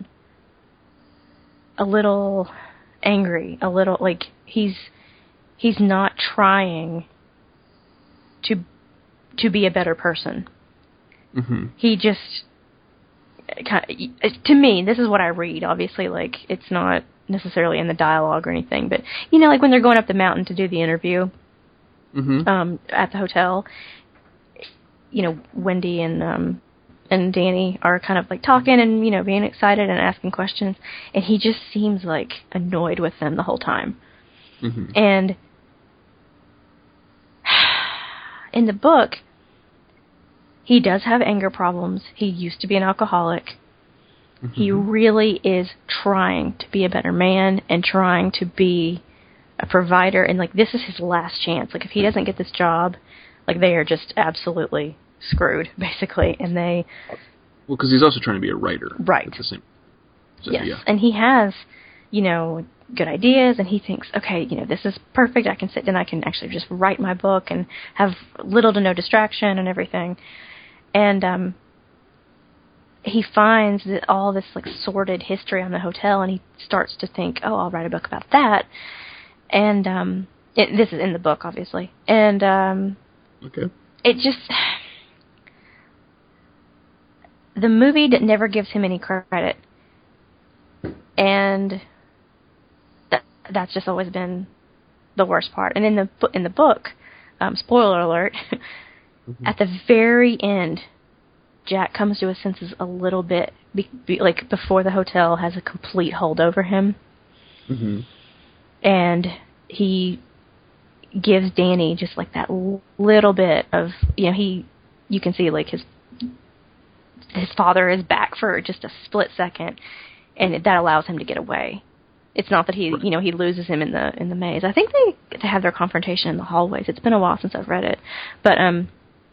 a little angry, a little like he's he's not trying to to be a better person. Mm-hmm. He just kind of, to me, this is what I read. Obviously, like it's not necessarily in the dialogue or anything, but you know, like when they're going up the mountain to do the interview Mm-hmm. um, at the hotel, you know, Wendy and um, and Danny are kind of like talking and you know being excited and asking questions, and he just seems like annoyed with them the whole time. Mm-hmm. And in the book, he does have anger problems. He used to be an alcoholic. Mm-hmm. He really is trying to be a better man and trying to be a provider. And, like, this is his last chance. Like, if he doesn't get this job, like, they are just absolutely screwed, basically. And they... Well, because he's also trying to be a writer. Right. At the same. So, Yes. Yeah. And he has, you know, good ideas, and he thinks, okay, you know, this is perfect. I can sit down, I can actually just write my book and have little to no distraction and everything. And um, he finds that all this like sordid history on the hotel, and he starts to think, oh, I'll write a book about that. And um, it, this is in the book, obviously. And um, Okay. it just... The movie that never gives him any credit. And that that's just always been the worst part. And in the in the book, um, spoiler alert, mm-hmm. at the very end, Jack comes to his senses a little bit, be, be, like before the hotel has a complete hold over him. Mm-hmm. And he gives Danny just like that little bit of, you know, he, you can see like his his father is back for just a split second, and that allows him to get away. It's not that he, you know, he loses him in the in the maze. I think they they have their confrontation in the hallways. It's been a while since I've read it, but um,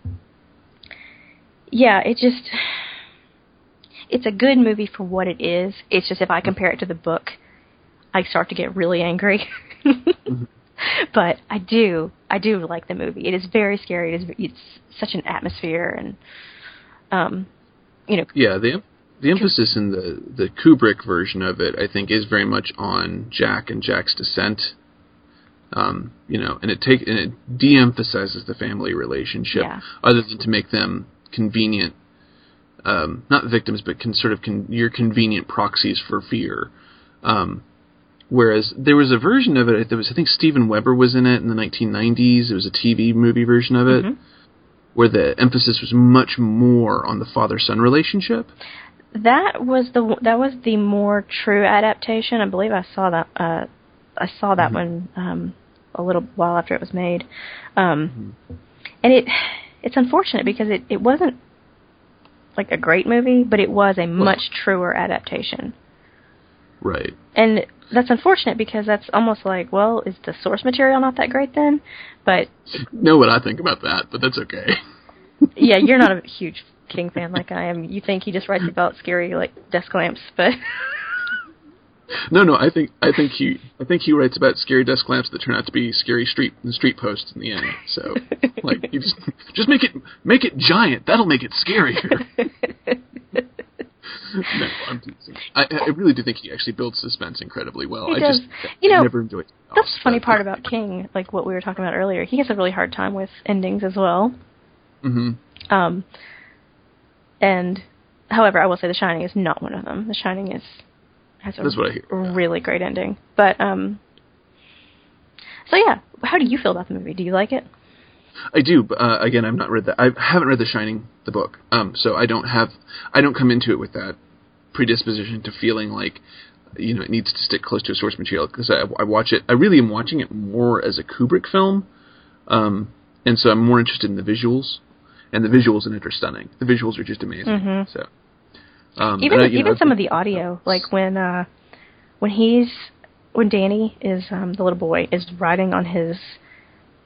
yeah, it just it's a good movie for what it is. It's just if I compare it to the book, I start to get really angry. mm-hmm. But I do, I do like the movie. It is very scary. It is, it's such an atmosphere, and um, you know, yeah, the the emphasis in the the Kubrick version of it, I think, is very much on Jack and Jack's descent. Um, you know, and it take and it de-emphasizes the family relationship, yeah. other than to make them convenient, um, not victims, but can sort of con- your convenient proxies for fear. Um, whereas there was a version of it, there was I think Steven Weber was in it in the nineteen nineties. It was a T V movie version of it, mm-hmm. where the emphasis was much more on the father-son relationship. That was the that was the more true adaptation. I believe I saw that. Uh, I saw that mm-hmm. one um, a little while after it was made, um, mm-hmm. and it it's unfortunate because it, it wasn't like a great movie, but it was a well, much truer adaptation. Right. And that's unfortunate because that's almost like, well, is the source material not that great then? But you know what I think about that, but that's okay. Yeah, you're not a huge King fan like I am. You think he just writes about scary like desk lamps, but no, no. I think I think he I think he writes about scary desk lamps that turn out to be scary street street posts in the end. So, like, you just just make it make it giant. That'll make it scarier. No, I'm teasing. I, I really do think he actually builds suspense incredibly well. He I does. just you know, never enjoyed it. That's the funny part about King, like what we were talking about earlier. He has a really hard time with endings as well. Mm-hmm. Um, and, however, I will say The Shining is not one of them. The Shining is has a That's what I hear. really great ending. But, um, so yeah, how do you feel about the movie? Do you like it? I do, but uh, again, I've not read that. I haven't read The Shining, the book, um, so I don't have, I don't come into it with that predisposition to feeling like, you know, it needs to stick close to a source material, because I, I watch it, I really am watching it more as a Kubrick film, um, and so I'm more interested in the visuals, and the visuals in it are stunning. The visuals are just amazing. Mm-hmm. So um, even I, even know, some of the audio, like when uh, when he's when Danny is um, the little boy is riding on his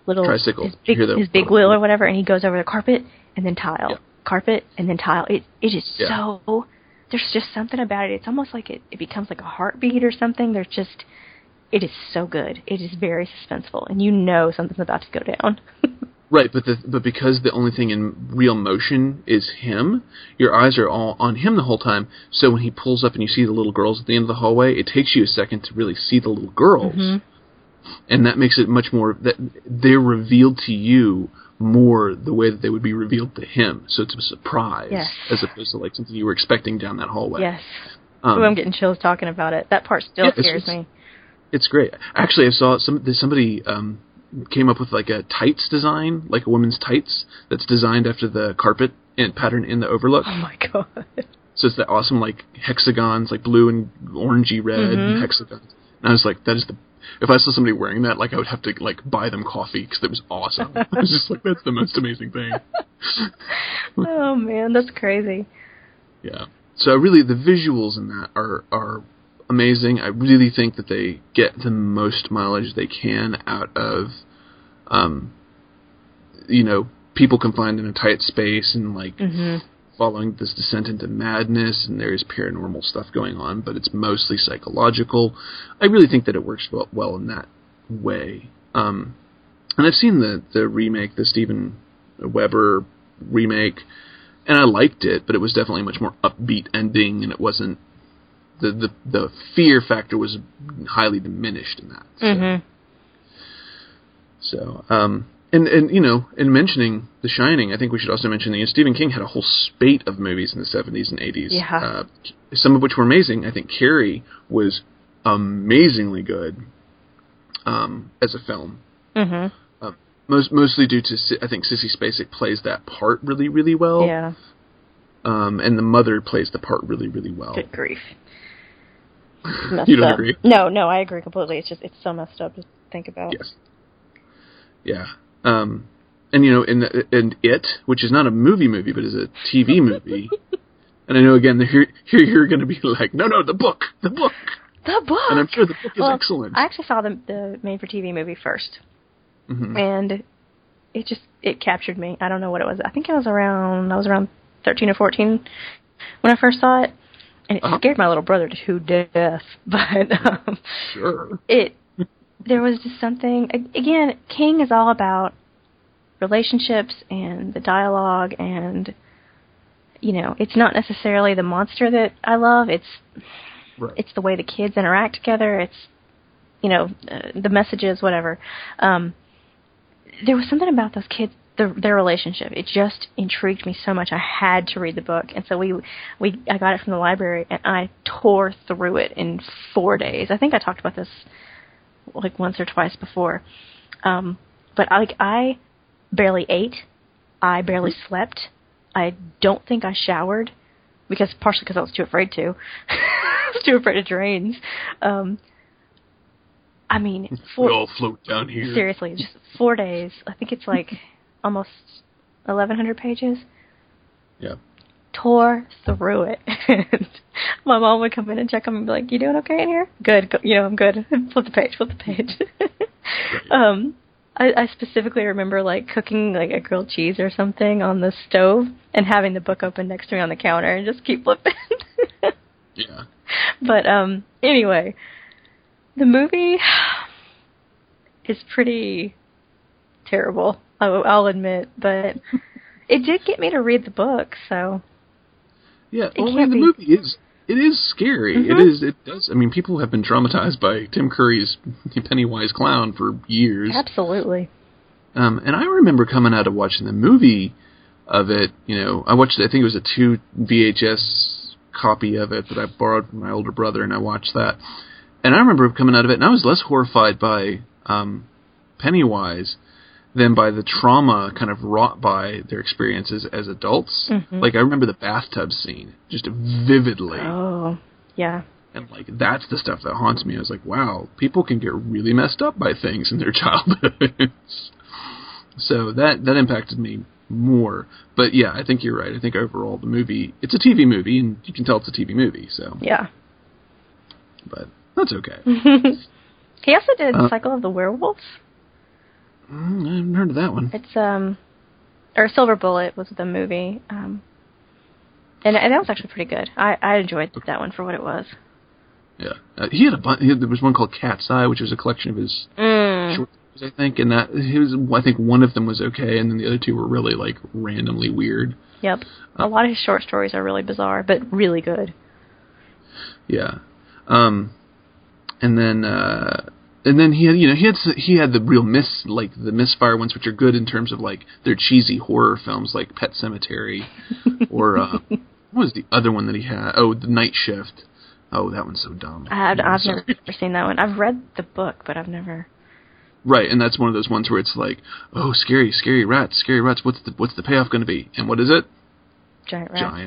little tricycle. his big, his big wheel or whatever, and he goes over the carpet and then tile, yeah. carpet and then tile. It it is yeah. so. There's just something about it. It's almost like it, it becomes like a heartbeat or something. There's just, it is so good. It is very suspenseful, and you know something's about to go down. Right, but the, but because the only thing in real motion is him, your eyes are all on him the whole time. So when he pulls up and you see the little girls at the end of the hallway, it takes you a second to really see the little girls, mm-hmm. and that makes it much more that they're revealed to you more the way that they would be revealed to him. So it's a surprise yes. as opposed to like something you were expecting down that hallway. Yes. Um, Ooh, I'm getting chills talking about it. That part still yeah, scares it's, me. It's great. Actually, I saw some somebody um, came up with like a tights design, like a woman's tights that's designed after the carpet and pattern in the Overlook. Oh my god. So it's that awesome like hexagons, like blue and orangey red mm-hmm. hexagons. And I was like, that is the if I saw somebody wearing that, like I would have to like buy them coffee because it was awesome. I was just like, that's the most amazing thing. Oh man, that's crazy. Yeah. So really, the visuals in that are are amazing. I really think that they get the most mileage they can out of, um, you know, people confined in a tight space and like mm-hmm. following this descent into madness, and there is paranormal stuff going on, but it's mostly psychological. I really think that it works well, well in that way. Um, and I've seen the, the remake, the Steven Weber remake, and I liked it, but it was definitely a much more upbeat ending, and it wasn't the the, the fear factor was highly diminished in that. So, mm-hmm. so um, And, and you know, in mentioning The Shining, I think we should also mention that you know, Stephen King had a whole spate of movies in the seventies and eighties, yeah. uh, some of which were amazing. I think Carrie was amazingly good um, as a film. Mm-hmm. Uh, most mostly due to, I think, Sissy Spacek plays that part really, really well. Yeah. Um, and the mother plays the part really, really well. Good grief. You don't up. agree? No, no, I agree completely. It's just, it's so messed up to think about. Yes. Yeah. Um, and, you know, in, the, in It, which is not a movie movie, but is a T V movie. And I know, again, here, here you're going to be like, no, no, the book, the book. The book! And I'm sure the book is well, excellent. I actually saw the, the made-for-T V movie first. Mm-hmm. And it just, it captured me. I don't know what it was. I think I was around, I was around thirteen or fourteen when I first saw it. And it uh-huh. scared my little brother to death. But, um, sure. It, there was just something, again, King is all about relationships and the dialogue and, you know, it's not necessarily the monster that I love. It's, right. it's the way the kids interact together. It's, you know, uh, the messages, whatever. Um, there was something about those kids, the, their relationship. It just intrigued me so much. I had to read the book. And so we, we, I got it from the library and I tore through it in four days. I think I talked about this like once or twice before. Um, but I, like, I barely ate. I barely slept. I don't think I showered because partially because I was too afraid to. I was too afraid of drains. Um, I mean, four, we all float down here. Seriously, just four days. I think it's like almost eleven hundred pages. Yeah. Tore through it. And my mom would come in and check on me and be like, "You doing okay in here?" Good. Go, you know, I'm good. Flip the page. Flip the page. Right. Um, I, I specifically remember like cooking like a grilled cheese or something on the stove and having the book open next to me on the counter and just keep flipping. Yeah. But um, anyway, the movie is pretty terrible. I, I'll admit, but it did get me to read the book. So yeah, it well, I can't mean, the be... movie is it is scary. Mm-hmm. It is. It does. I mean, people have been traumatized by Tim Curry's Pennywise clown for years. Absolutely. Um, and I remember coming out of watching the movie of it. You know, I watched. I think it was a two V H S copy of it that I borrowed from my older brother, and I watched that. And I remember coming out of it, and I was less horrified by um, Pennywise than by the trauma kind of wrought by their experiences as adults. Mm-hmm. Like, I remember the bathtub scene just vividly. Oh, yeah. And, like, that's the stuff that haunts me. I was like, wow, people can get really messed up by things in their childhoods. So that, that impacted me more. But, yeah, I think you're right. I think overall the movie, it's a T V movie, and you can tell it's a T V movie, so. Yeah. But that's okay. He also did uh, Cycle of the Werewolves. Mm, I haven't heard of that one. It's um, or Silver Bullet was the movie, um, and, and that was actually pretty good. I, I enjoyed that one for what it was. Yeah, uh, he had a bunch. There was one called Cat's Eye, which was a collection of his Mm. short stories, I think, and that he was. I think one of them was okay, and then the other two were really like randomly weird. Yep, a lot of his short stories are really bizarre, but really good. Yeah, um, and then uh, and then he had you know he had he had the real miss like the misfire ones, which are good in terms of like they're cheesy horror films like Pet Sematary, or uh, what was the other one that he had? Oh, The Night Shift. Oh, that one's so dumb. I've, I've so, never seen that one. I've read the book, but I've never. Right, and that's one of those ones where it's like, oh, scary, scary rats, scary rats. What's the what's the payoff going to be? And what is it? Giant rat. Giant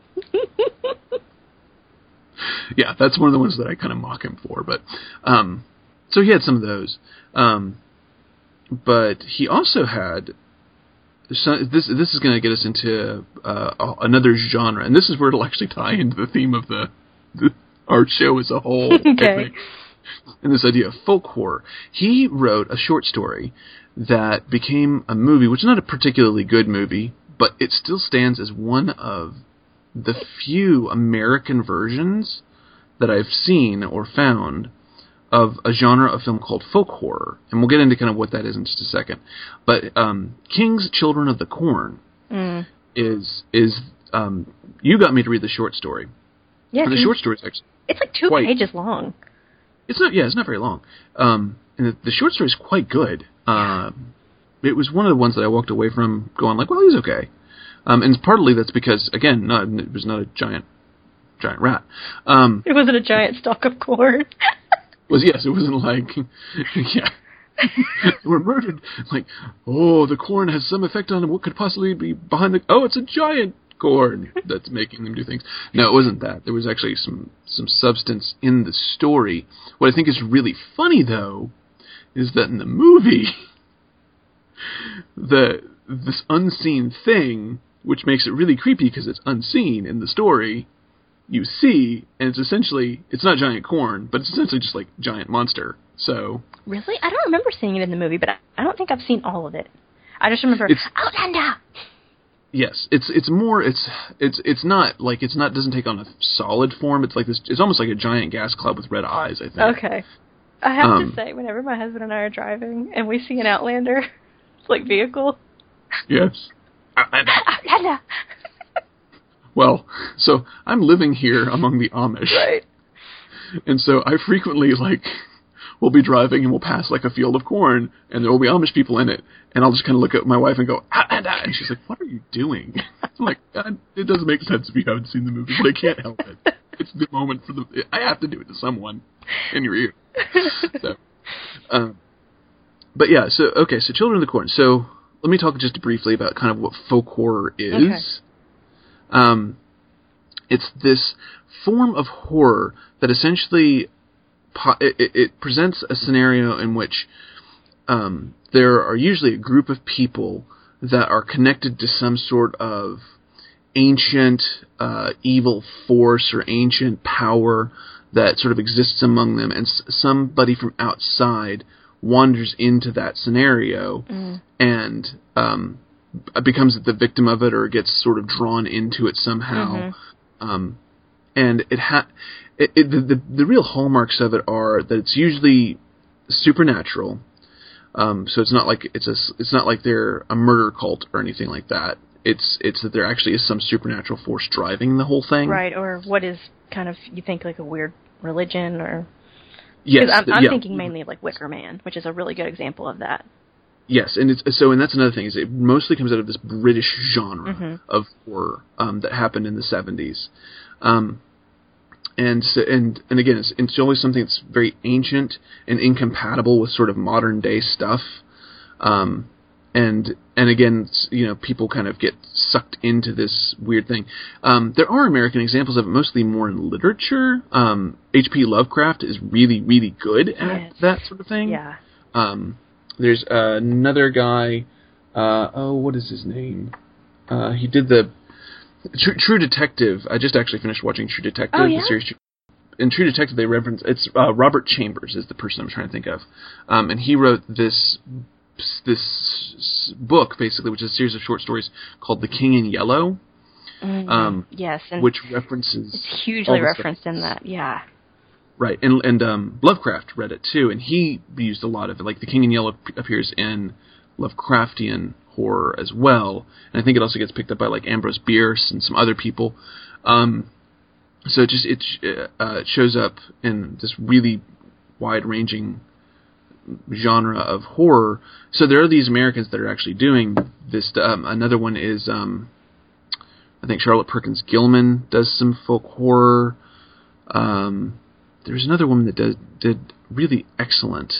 rat. Yeah, that's one of the ones that I kind of mock him for. But um, so he had some of those, um, but he also had. So this this is going to get us into uh, another genre, and this is where it'll actually tie into the theme of the, the our show as a whole. Okay. And this idea of folk horror. He wrote a short story that became a movie, which is not a particularly good movie, but it still stands as one of the few American versions that I've seen or found of a genre of film called folk horror. And we'll get into kind of what that is in just a second. But um, King's Children of the Corn Mm. is, is um, you got me to read the short story. Yeah, And the short story is actually it's like two quite, pages long. It's not, yeah, it's not very long. Um, and the, the short story is quite good. Um, it was one of the ones that I walked away from going like, well, he's okay. Um, and partly that's because, again, not, it was not a giant, giant rat. Um, It wasn't a giant stalk of corn. was yes, it wasn't like, yeah, we're murdered. Like, oh, the corn has some effect on him. What could possibly be behind the? Oh, it's a giant corn that's making them do things. No, it wasn't that. There was actually some some substance in the story. What I think is really funny though is that in the movie, the this unseen thing, which makes it really creepy because it's unseen in the story, you see, and it's essentially, it's not giant corn, but it's essentially just like giant monster. So Really? I don't remember seeing it in the movie, but I, I don't think I've seen all of it. I just remember It's- Outlander. yes, it's it's more it's it's it's not like it's not doesn't take on a solid form. It's like this. It's almost like a giant gas cloud with red eyes. I think. Okay. I have Um, to say, whenever my husband and I are driving and we see an Outlander, like vehicle, Yes. Outlander. Well, so I'm living here among the Amish, Right. and so I frequently like we'll be driving and we'll pass like a field of corn, and there will be Amish people in it, and I'll just kind of look at my wife and go, ah, ah, ah, and she's like, "What are you doing?" I'm like, God, it doesn't make sense if you haven't seen the movie, but I can't help it. It's the moment for the. I have to do it to someone in your ear. So, um, but yeah, so okay, so Children of the Corn. So let me talk just briefly about kind of what folk horror is. Okay. Um, it's this form of horror that essentially po- it, it, it presents a scenario in which um, there are usually a group of people that are connected to some sort of ancient uh, evil force or ancient power that sort of exists among them, and s- somebody from outside wanders into that scenario Mm. and um, becomes the victim of it or gets sort of drawn into it somehow. Mm-hmm. Um, and it ha- it, it, the, the the real hallmarks of it are that it's usually supernatural. Um, so it's not like it's a it's not like they're a murder cult or anything like that. It's it's that there actually is some supernatural force driving the whole thing. Right, or what is kind of, you think, like a weird religion, or... Yes, Because I'm, th- I'm yeah. thinking mainly of, like, Wicker Man, which is a really good example of that. Yes, and it's so, and that's another thing is it mostly comes out of this British genre Mhm. of horror um, that happened in the seventies, um, and so, and and again, it's, it's always something that's very ancient and incompatible with sort of modern day stuff, um, and and again, it's, you know, people kind of get sucked into this weird thing. Um, there are American examples of it, mostly more in literature. Um, H P Lovecraft is really really good at Yes. that sort of thing. Yeah. Um, there's uh, another guy. Uh, oh, what is his name? Uh, he did the True, True Detective. I just actually finished watching True Detective. Oh, yeah? The series. In True Detective, they reference it's uh, Robert Chambers is the person I'm trying to think of, um, and he wrote this this book, basically, which is a series of short stories called The King in Yellow. Mm-hmm. Um, yes. And which references... it's hugely referenced stuff. in that, yeah. Right, and and um, Lovecraft read it too, and he used a lot of it. Like The King in Yellow p- appears in Lovecraftian horror as well, and I think it also gets picked up by like Ambrose Bierce and some other people. Um, so it just it uh, shows up in this really wide-ranging genre of horror. So there are these Americans that are actually doing this. Um, another one is um, I think Charlotte Perkins Gilman does some folk horror. Um, There's another woman that did, did really excellent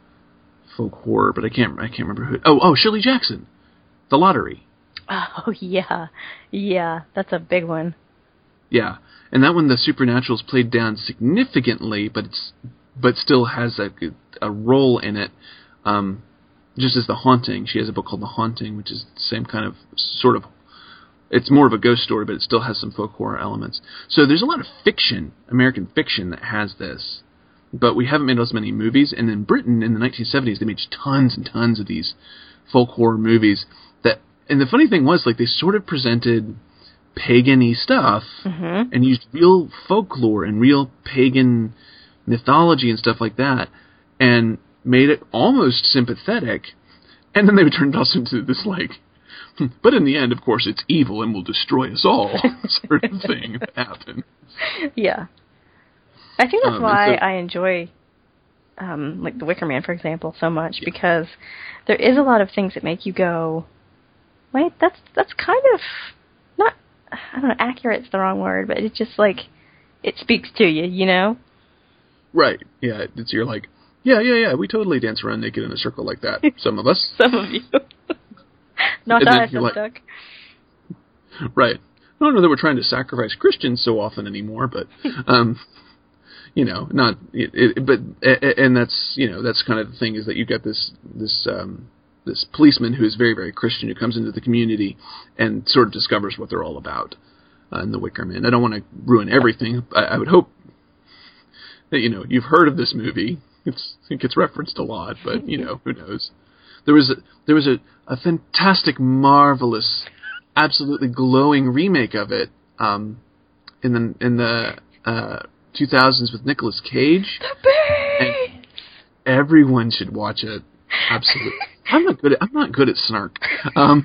folk horror, but I can't I can't remember who. Oh, oh, Shirley Jackson, The Lottery. Oh yeah, yeah, that's a big one. Yeah, and that one the supernatural is played down significantly, but it's but still has a a role in it. Um, just as The Haunting, she has a book called The Haunting, which is the same kind of sort of. It's more of a ghost story, but it still has some folk horror elements. So there's a lot of fiction, American fiction, that has this. But we haven't made as many movies. And in Britain, in the nineteen seventies, they made tons and tons of these folk horror movies. That, and the funny thing was, like, they sort of presented pagan-y stuff mm-hmm. and used real folklore and real pagan mythology and stuff like that, and made it almost sympathetic. And then they would turn it also into this, like... But in the end, of course, it's evil and will destroy us all, sort of thing that happens. Yeah. I think that's um, why so, I enjoy, um, like, The Wicker Man, for example, so much, yeah. because there is a lot of things that make you go, wait, that's that's kind of, not, I don't know, accurate's the wrong word, but it's just, like, it speaks to you, you know? Right, yeah, it's, you're like, yeah, yeah, yeah, we totally dance around naked in a circle like that, some of us. Some of you. Not us, I'm like, stuck. Right. I don't know that we're trying to sacrifice Christians so often anymore, but, um, you know, not, it, it, but, and that's, you know, that's kind of the thing is that you get this, this, um, this policeman who is very, very Christian who comes into the community and sort of discovers what they're all about uh, in The Wicker Man. I don't want to ruin everything. I, I would hope that, you know, you've heard of this movie. It's, it gets referenced a lot, but, you know, who knows. There was a, there was a, a fantastic, marvelous, absolutely glowing remake of it um, in the in the uh, two thousands with Nicolas Cage. And everyone should watch it. Absolutely. I'm not good at I'm not good at snark. Um,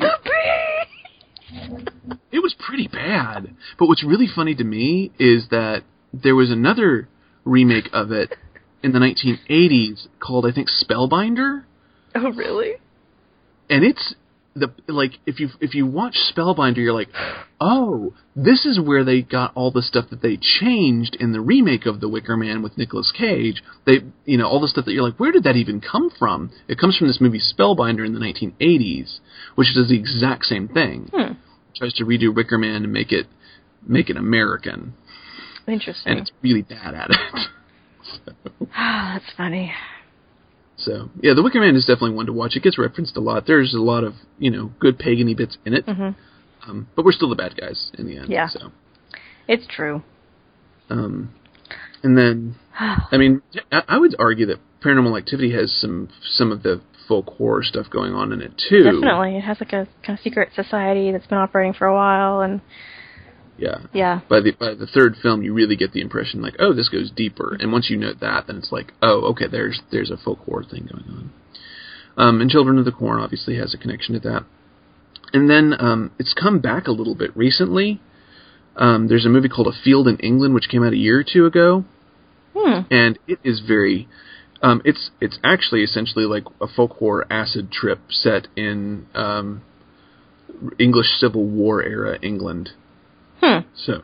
it was pretty bad. But what's really funny to me is that there was another remake of it in the nineteen eighties called, I think, Spellbinder. Oh, really? And it's the like if you if you watch Spellbinder, you're like, oh, this is where they got all the stuff that they changed in the remake of The Wicker Man with Nicolas Cage. They, you know, all the stuff that you're like, where did that even come from? It comes from this movie Spellbinder in the nineteen eighties, which does the exact same thing. Hmm. Tries to redo Wicker Man and make it make it American. Interesting. And it's really bad at it. So. That's funny. So, yeah, The Wicker Man is definitely one to watch. It gets referenced a lot. There's a lot of, you know, good pagan-y bits in it. Mm-hmm. Um, but we're still the bad guys in the end. Yeah. So. It's true. Um, and then, I mean, I, I would argue that Paranormal Activity has some some of the folk horror stuff going on in it, too. Definitely. It has, like, a kind of secret society that's been operating for a while, and... Yeah. Yeah. By the by the third film, you really get the impression, like, oh, this goes deeper. And once you know that, then it's like, oh, okay, there's there's a folk horror thing going on. Um, and Children of the Corn obviously has a connection to that. And then um, it's come back a little bit recently. Um, there's a movie called A Field in England, which came out a year or two ago. Hmm. And it is very... Um, it's it's actually essentially like a folk horror acid trip set in um, English Civil War era England. Hmm. So,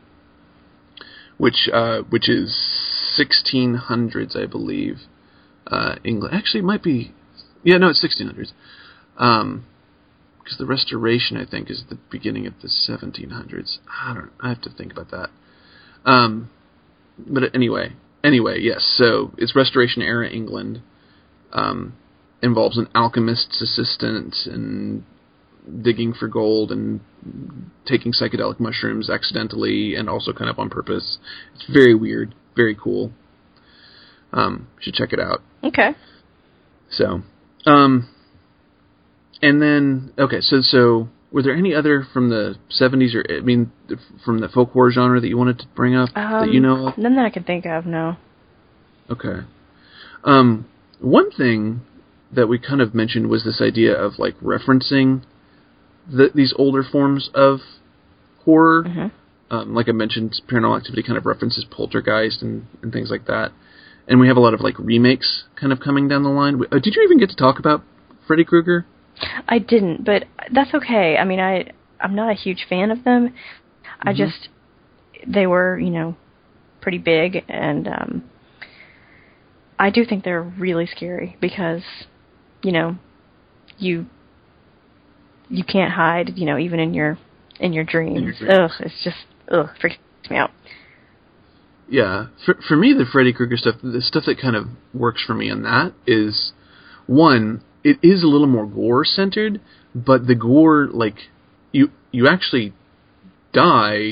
which uh, which is sixteen hundreds, I believe. Uh, England actually it might be, yeah, no, it's sixteen hundreds. Um, because the Restoration, I think, is the beginning of the seventeen hundreds. I don't. I have to think about that. Um, but anyway, anyway, yes. So it's Restoration era England. Um, involves an alchemist's assistant and digging for gold and taking psychedelic mushrooms accidentally and also kind of on purpose. It's very weird, very cool. Um, you should check it out. Okay. So, Um, and then okay, so so were there any other from the seventies or I mean from the folk horror genre that you wanted to bring up Um, that you know of? None that I can think of. No. Okay. Um, one thing that we kind of mentioned was this idea of like referencing the, these older forms of horror. Mm-hmm. Um, like I mentioned, Paranormal Activity kind of references Poltergeist and, and things like that. And we have a lot of like remakes kind of coming down the line. Uh, did you even get to talk about Freddy Krueger? I didn't, but that's okay. I mean, I I'm not a huge fan of them. Mm-hmm. I just they were, you know, pretty big, and um, I do think they're really scary because, you know, you you can't hide, you know, even in your in your dreams. In your dreams. Ugh, it's just ugh, freaks me out. Yeah, for for me, the Freddy Krueger stuff, the stuff that kind of works for me on that is, one, it is a little more gore centered, but the gore, like, you you actually die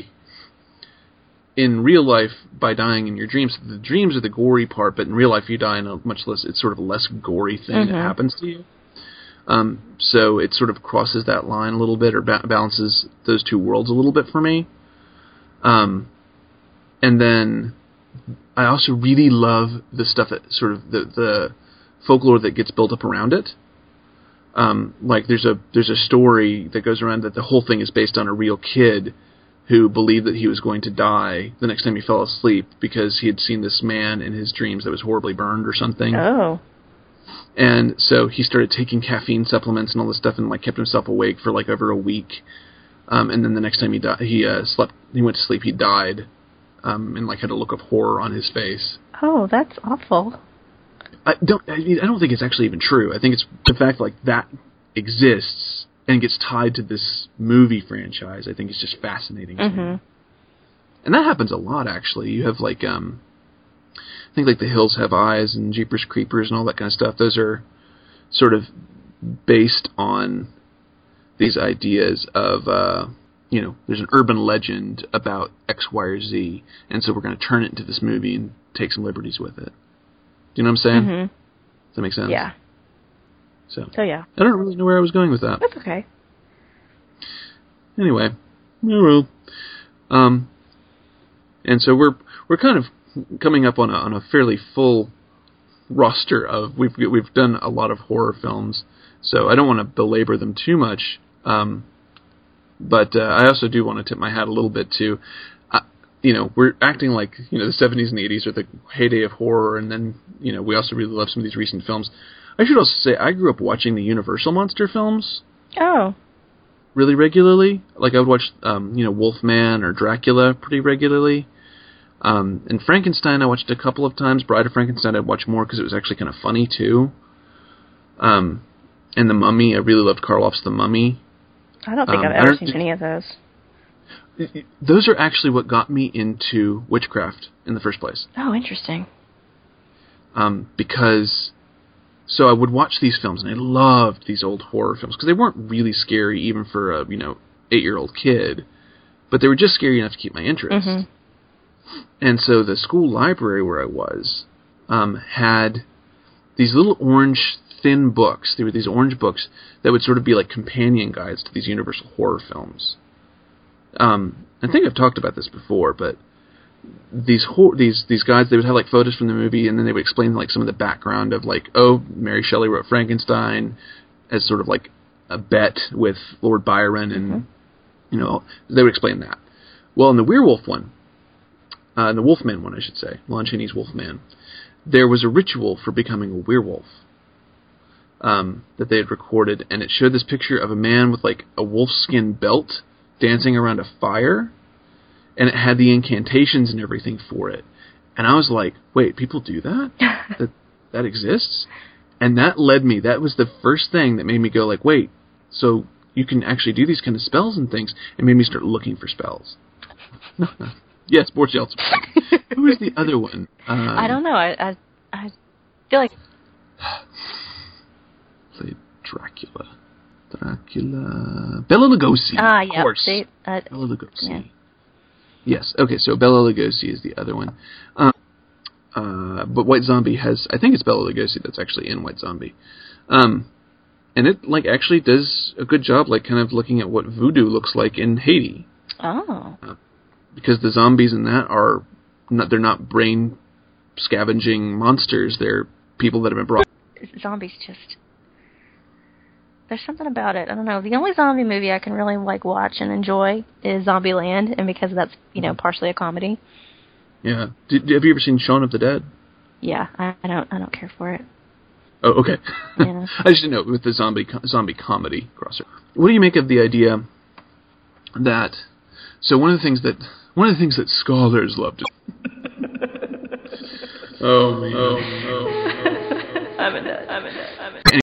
in real life by dying in your dreams. The dreams are the gory part, but in real life you die in a much less, it's sort of a less gory thing mm-hmm. that happens to you. Um, so it sort of crosses that line a little bit, or ba- balances those two worlds a little bit for me. Um, and then I also really love the stuff that sort of the, the folklore that gets built up around it. Um, like there's a there's a story that goes around that the whole thing is based on a real kid who believed that he was going to die the next time he fell asleep because he had seen this man in his dreams that was horribly burned or something. Oh. And so he started taking caffeine supplements and all this stuff and like kept himself awake for like over a week. Um, and then the next time he di- he uh, slept, he went to sleep, he died, um, and like had a look of horror on his face. Oh, that's awful. I don't. I, mean, I don't think it's actually even true. I think it's the fact like that exists and gets tied to this movie franchise. I think it's just fascinating. Mm-hmm. To me. And that happens a lot, actually. You have like, um, I think like The Hills Have Eyes and Jeepers Creepers and all that kind of stuff. Those are sort of based on these ideas of, uh, you know, there's an urban legend about X, Y, or Z, and so we're going to turn it into this movie and take some liberties with it. Do you know what I'm saying? Mm-hmm. Does that make sense? Yeah. So, so yeah. I don't really know where I was going with that. That's okay. Anyway, oh well. Um, and so we're we're kind of coming up on a on a fairly full roster of we've we've done a lot of horror films, so I don't want to belabor them too much. Um, but uh, I also do want to tip my hat a little bit to, uh, you know, we're acting like you know the seventies and the eighties are the heyday of horror, and then you know we also really love some of these recent films. I should also say I grew up watching the Universal monster films. Oh. Really regularly. Like I would watch, um, you know, Wolfman or Dracula pretty regularly. Um, and Frankenstein I watched a couple of times. Bride of Frankenstein I'd watch more because it was actually kind of funny too. Um, and The Mummy, I really loved Karloff's The Mummy. I don't think um, I've ever seen any of those. Those are actually what got me into witchcraft in the first place. Oh, interesting. Um, because... So I would watch these films, and I loved these old horror films, because they weren't really scary even for a, you know, eight-year-old kid, but they were just scary enough to keep my interest. Mm-hmm. And so the school library where I was um, had these little orange, thin books. They were these orange books that would sort of be like companion guides to these Universal horror films. Um, I think I've talked about this before, but these hor- these these guys, they would have like photos from the movie, and then they would explain like some of the background of like, oh, Mary Shelley wrote Frankenstein as sort of like a bet with Lord Byron, and mm-hmm. you know, they would explain that. Well, in the werewolf one, uh, the Wolfman one, I should say, Lon Chaney's Wolfman, there was a ritual for becoming a werewolf um, that they had recorded, and it showed this picture of a man with like a wolfskin belt dancing around a fire. And it had the incantations and everything for it. And I was like, wait, people do that? that that exists? And that led me, that was the first thing that made me go like, wait, so you can actually do these kind of spells and things. It made me start looking for spells. No, no. Yes, Boris Yeltsin. Who is the other one? Um, I don't know. I, I I feel like... Played Dracula. Dracula... Bela Lugosi. Ah, of yeah. course. They, uh, Bela Lugosi. Yeah. Yes. Okay. So Bela Lugosi is the other one. Um, uh, but White Zombie has, I think it's Bela Lugosi that's actually in White Zombie. Um, and it, like, actually does a good job, like, kind of looking at what voodoo looks like in Haiti. Oh. Uh, because the zombies in that are, not, they're not brain scavenging monsters, they're people that have been brought. Zombies just, there's something about it. I don't know. The only zombie movie I can really, like, watch and enjoy is Zombieland, and because that's, you know, partially a comedy. Yeah. Did, have you ever seen Shaun of the Dead? Yeah, I, I don't I don't care for it. Oh, okay. Yeah. I just didn't know, with the zombie zombie comedy crossover. What do you make of the idea that, so one of the things that, one of the things that scholars love to Oh, man. Oh, oh, oh. I'm in that. I'm in that. I'm in that.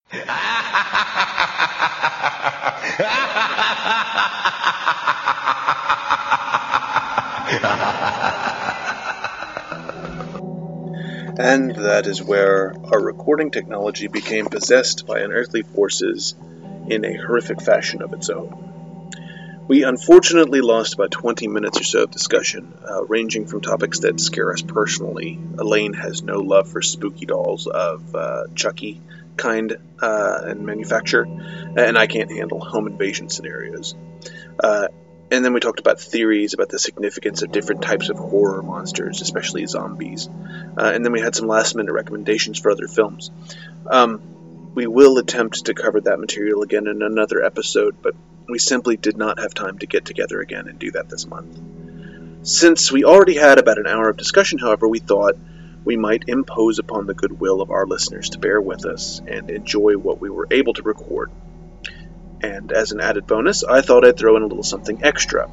And that is where our recording technology became possessed by unearthly forces in a horrific fashion of its own. We unfortunately lost about twenty minutes or so of discussion, uh, ranging from topics that scare us personally. Elaine has no love for spooky dolls of uh, Chucky kind uh, and manufacture, and I can't handle home invasion scenarios. Uh, and then we talked about theories about the significance of different types of horror monsters, especially zombies. Uh, and then we had some last-minute recommendations for other films. Um, we will attempt to cover that material again in another episode, but we simply did not have time to get together again and do that this month. Since we already had about an hour of discussion, however, we thought we might impose upon the goodwill of our listeners to bear with us and enjoy what we were able to record. And as an added bonus, I thought I'd throw in a little something extra.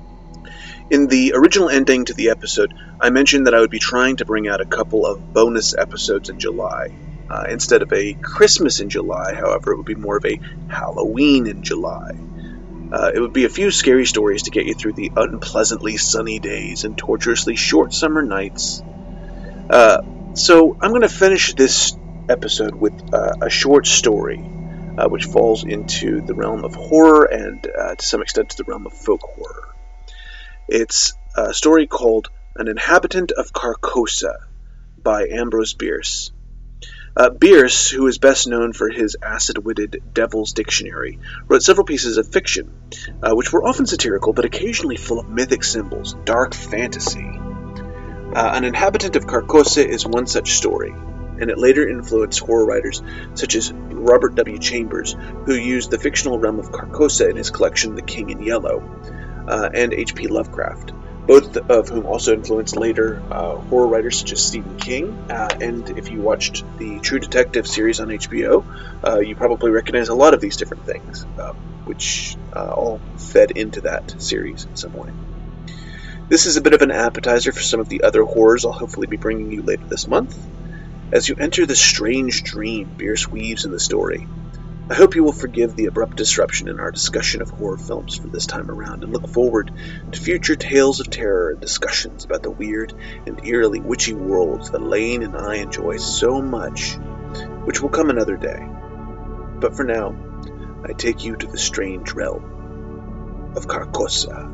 In the original ending to the episode, I mentioned that I would be trying to bring out a couple of bonus episodes in July. Uh, instead of a Christmas in July, however, it would be more of a Halloween in July. Uh, it would be a few scary stories to get you through the unpleasantly sunny days and torturously short summer nights. Uh, so I'm going to finish this episode with uh, a short story, uh, which falls into the realm of horror and, uh, to some extent, to the realm of folk horror. It's a story called An Inhabitant of Carcosa by Ambrose Bierce. Uh, Bierce, who is best known for his acid-witted Devil's Dictionary, wrote several pieces of fiction, uh, which were often satirical but occasionally full of mythic symbols and dark fantasy. Uh, An Inhabitant of Carcosa is one such story, and it later influenced horror writers such as Robert W. Chambers, who used the fictional realm of Carcosa in his collection The King in Yellow, uh, and H P Lovecraft, both of whom also influenced later uh, horror writers such as Stephen King. Uh, and if you watched the True Detective series on H B O, uh, you probably recognize a lot of these different things, uh, which uh, all fed into that series in some way. This is a bit of an appetizer for some of the other horrors I'll hopefully be bringing you later this month. As you enter the strange dream Bierce weaves in the story, I hope you will forgive the abrupt disruption in our discussion of horror films for this time around and look forward to future tales of terror and discussions about the weird and eerily witchy worlds that Lane and I enjoy so much, which will come another day. But for now, I take you to the strange realm of Carcosa.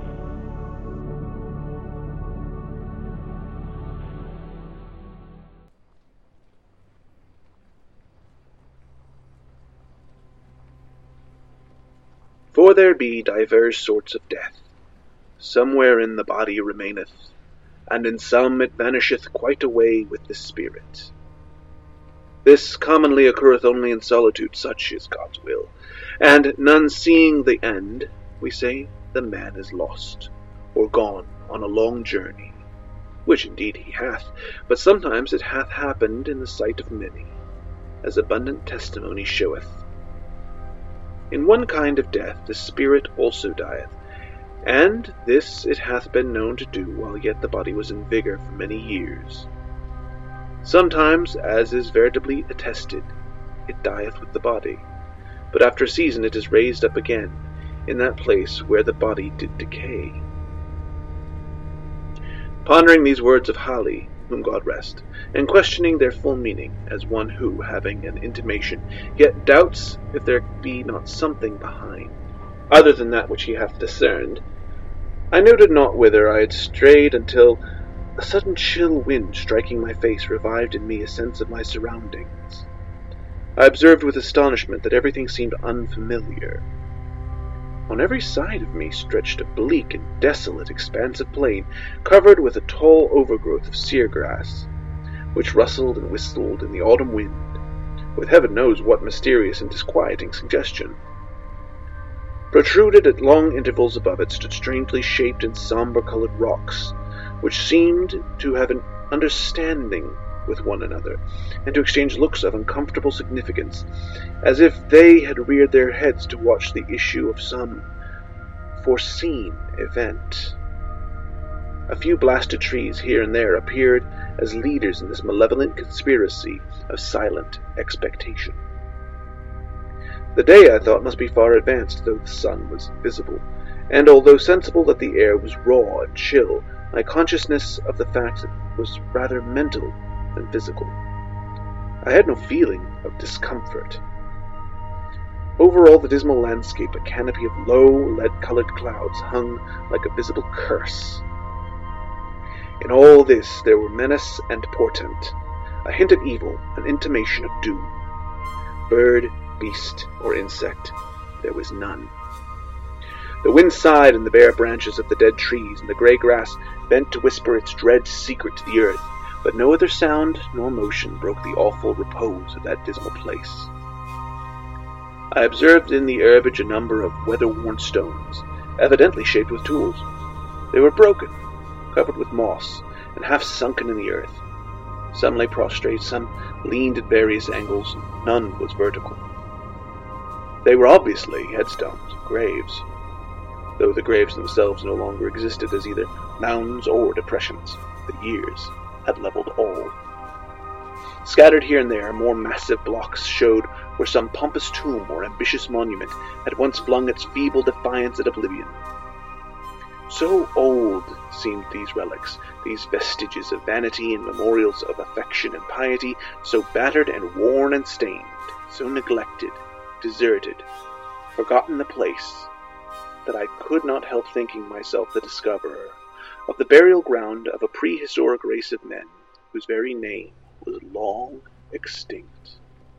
For there be divers sorts of death. Some wherein the body remaineth, and in some it vanisheth quite away with the spirit. This commonly occurreth only in solitude, such is God's will, and none seeing the end, we say the man is lost, or gone on a long journey, which indeed he hath, but sometimes it hath happened in the sight of many, as abundant testimony showeth. In one kind of death the spirit also dieth, and this it hath been known to do while yet the body was in vigour for many years. Sometimes, as is veritably attested, it dieth with the body, but after a season it is raised up again, in that place where the body did decay. Pondering these words of Hali, whom God rest, and questioning their full meaning, as one who, having an intimation, yet doubts if there be not something behind, other than that which he hath discerned, I noted not whither I had strayed until A sudden chill wind striking my face revived in me a sense of my surroundings. I observed with astonishment that everything seemed unfamiliar. On every side of me stretched a bleak and desolate expanse of plain, covered with a tall overgrowth of sere grass, which rustled and whistled in the autumn wind, with heaven knows what mysterious and disquieting suggestion. Protruded at long intervals above it stood strangely shaped and somber-colored rocks, which seemed to have an understanding with one another, and to exchange looks of uncomfortable significance, as if they had reared their heads to watch the issue of some foreseen event. A few blasted trees here and there appeared as leaders in this malevolent conspiracy of silent expectation. The day, I thought, must be far advanced, though the sun was visible, and although sensible that the air was raw and chill, my consciousness of the fact was rather mental than physical. I had no feeling of discomfort. Over all the dismal landscape, a canopy of low, lead-colored clouds hung like a visible curse. In all this there were menace and portent, a hint of evil, an intimation of doom. Bird, beast, or insect, there was none. The wind sighed in the bare branches of the dead trees, and the grey grass bent to whisper its dread secret to the earth, but no other sound nor motion broke the awful repose of that dismal place. I observed in the herbage a number of weather-worn stones, evidently shaped with tools. They were broken, covered with moss, and half sunken in the earth. Some lay prostrate, some leaned at various angles, none was vertical. They were obviously headstones, graves, though the graves themselves no longer existed as either mounds or depressions. The years had leveled all. Scattered here and there, more massive blocks showed where some pompous tomb or ambitious monument had once flung its feeble defiance at oblivion. So old seemed these relics, these vestiges of vanity and memorials of affection and piety, so battered and worn and stained, so neglected, deserted, forgotten the place, that I could not help thinking myself the discoverer of the burial ground of a prehistoric race of men whose very name was long extinct.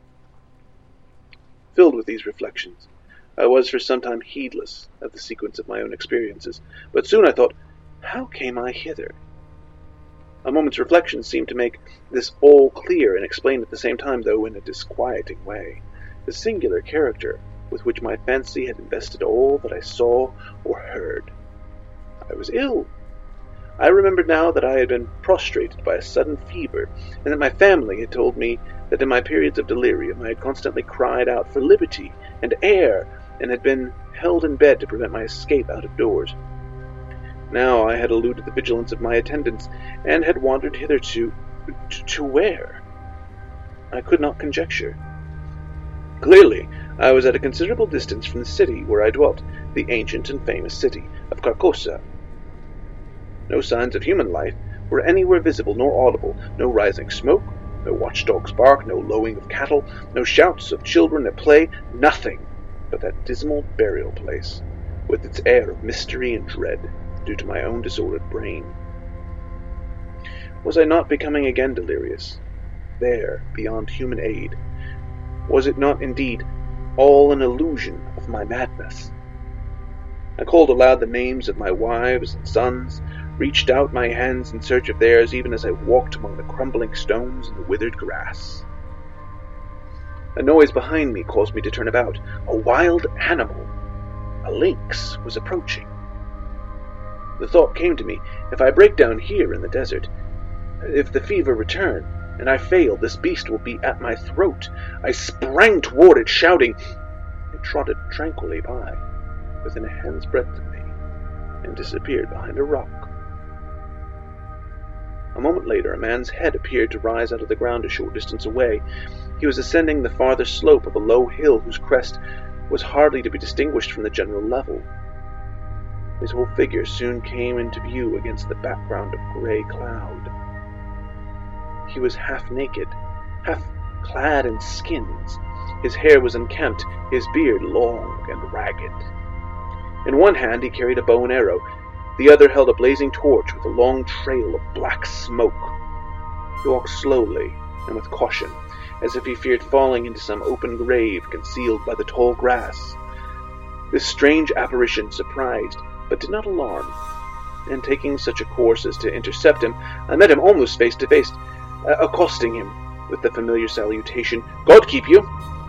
Filled with these reflections, I was for some time heedless of the sequence of my own experiences, but soon I thought, how came I hither? A moment's reflection seemed to make this all clear and explain at the same time, though in a disquieting way, the singular character with which my fancy had invested all that I saw or heard. I was ill. I remembered now that I had been prostrated by a sudden fever, and that my family had told me that in my periods of delirium I had constantly cried out for liberty and air, and had been held in bed to prevent my escape out of doors. Now I had eluded the vigilance of my attendants, and had wandered hitherto to, to where? I could not conjecture. Clearly, I was at a considerable distance from the city where I dwelt, the ancient and famous city of Carcosa. No signs of human life were anywhere visible nor audible, no rising smoke, no watchdog's bark, no lowing of cattle, no shouts of children at play, nothing but that dismal burial place, with its air of mystery and dread, due to my own disordered brain. Was I not becoming again delirious? There, beyond human aid, was it not indeed all an illusion of my madness? I called aloud the names of my wives and sons, reached out my hands in search of theirs, even as I walked among the crumbling stones and the withered grass. A noise behind me caused me to turn about. A wild animal, a lynx, was approaching. The thought came to me, if I break down here in the desert, if the fever return, and I fail, this beast will be at my throat. I sprang toward it, shouting. It trotted tranquilly by, within a hand's breadth of me, and disappeared behind a rock. A moment later, a man's head appeared to rise out of the ground a short distance away. He was ascending the farther slope of a low hill whose crest was hardly to be distinguished from the general level. His whole figure soon came into view against the background of grey cloud. He was half naked, half clad in skins. His hair was unkempt, his beard long and ragged. In one hand he carried a bow and arrow, The other held a blazing torch with a long trail of black smoke. He walked slowly and with caution, as if he feared falling into some open grave concealed by the tall grass. This strange apparition surprised, but did not alarm, and taking such a course as to intercept him, I met him almost face to face, uh, accosting him with the familiar salutation, "God keep you!"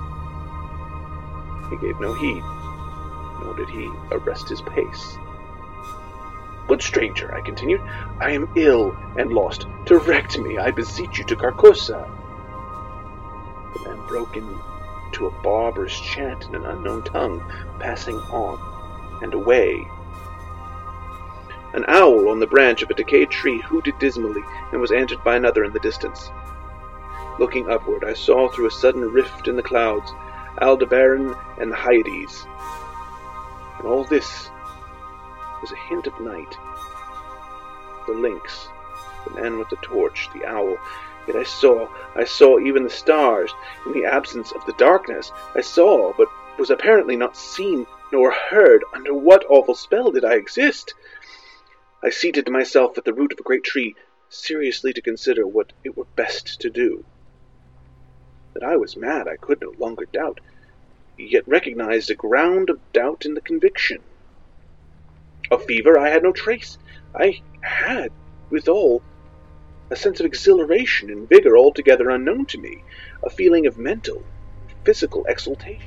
He gave no heed, nor did he arrest his pace. "Good stranger," I continued, "I am ill and lost. Direct me, I beseech you, to Carcosa." The man broke into a barbarous chant in an unknown tongue, passing on and away. An owl on the branch of a decayed tree hooted dismally and was answered by another in the distance. Looking upward, I saw through a sudden rift in the clouds Aldebaran and the Hyades. And all this was a hint of night. The lynx, the man with the torch, the owl. Yet I saw, I saw even the stars. In the absence of the darkness, I saw, but was apparently not seen nor heard. Under what awful spell did I exist? I seated myself at the root of a great tree, seriously to consider what it were best to do. That I was mad I could no longer doubt, yet recognized a ground of doubt in the conviction. Of fever I had no trace. I had, withal, a sense of exhilaration and vigor altogether unknown to me, a feeling of mental, physical exultation.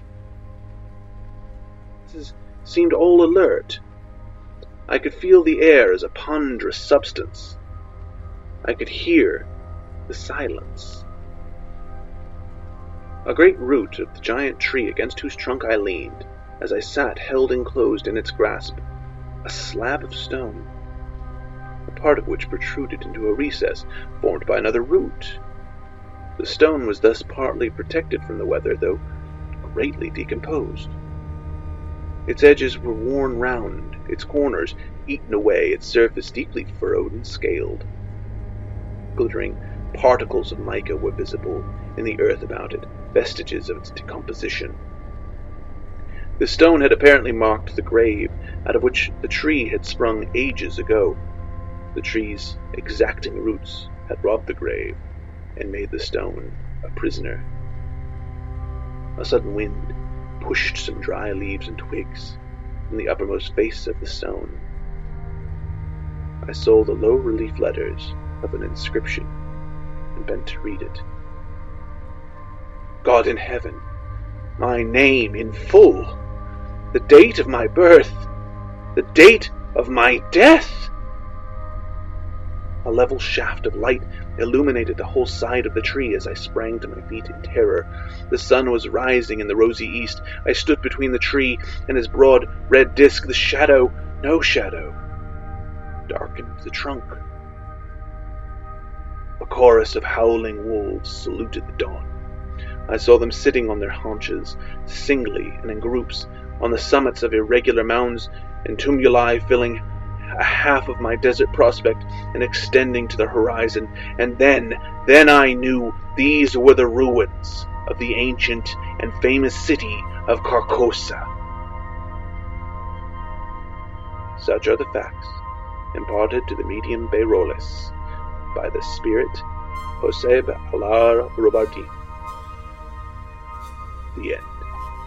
This seemed all alert. I could feel the air as a ponderous substance. I could hear the silence. A great root of the giant tree against whose trunk I leaned, as I sat held enclosed in its grasp, a slab of stone, a part of which protruded into a recess formed by another root. The stone was thus partly protected from the weather, though greatly decomposed. Its edges were worn round, its corners eaten away, its surface deeply furrowed and scaled. Glittering particles of mica were visible in the earth about it, vestiges of its decomposition. The stone had apparently marked the grave out of which the tree had sprung ages ago. The tree's exacting roots had robbed the grave and made the stone a prisoner. A sudden wind pushed some dry leaves and twigs from the uppermost face of the stone. I saw the low relief letters of an inscription and bent to read it. God in heaven, my name in full, the date of my birth, the date of my death. A level shaft of light illuminated the whole side of the tree as I sprang to my feet in terror. The sun was rising in the rosy east. I stood between the tree and his broad red disk. The shadow, no shadow, darkened the trunk. A chorus of howling wolves saluted the dawn. I saw them sitting on their haunches, singly and in groups, on the summits of irregular mounds and tumuli filling a half of my desert prospect and extending to the horizon. And then, then I knew these were the ruins of the ancient and famous city of Carcosa. Such are the facts imparted to the medium Beiroles by the spirit Joseb Alar Robardi. The end.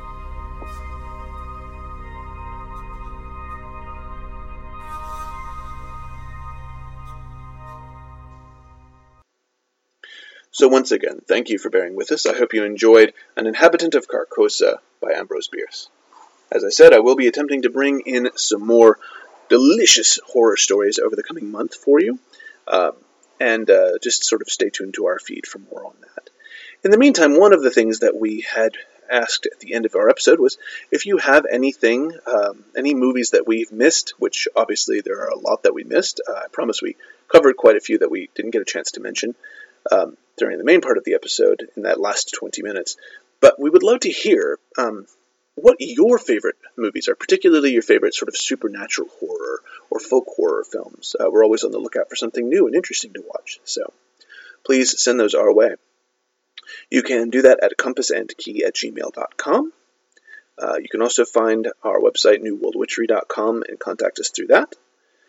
So once again, thank you for bearing with us. I hope you enjoyed An Inhabitant of Carcosa by Ambrose Bierce. As I said, I will be attempting to bring in some more delicious horror stories over the coming month for you. Um, and uh, just sort of stay tuned to our feed for more on that. In the meantime, one of the things that we had asked at the end of our episode was if you have anything, um, any movies that we've missed, which obviously there are a lot that we missed. Uh, I promise we covered quite a few that we didn't get a chance to mention um, during the main part of the episode in that last twenty minutes. But we would love to hear um, what your favorite movies are, particularly your favorite sort of supernatural horror or folk horror films. Uh, we're always on the lookout for something new and interesting to watch, so please send those our way. You can do that at compass and key at gmail dot com. Uh, you can also find our website, new world witchery dot com, and contact us through that.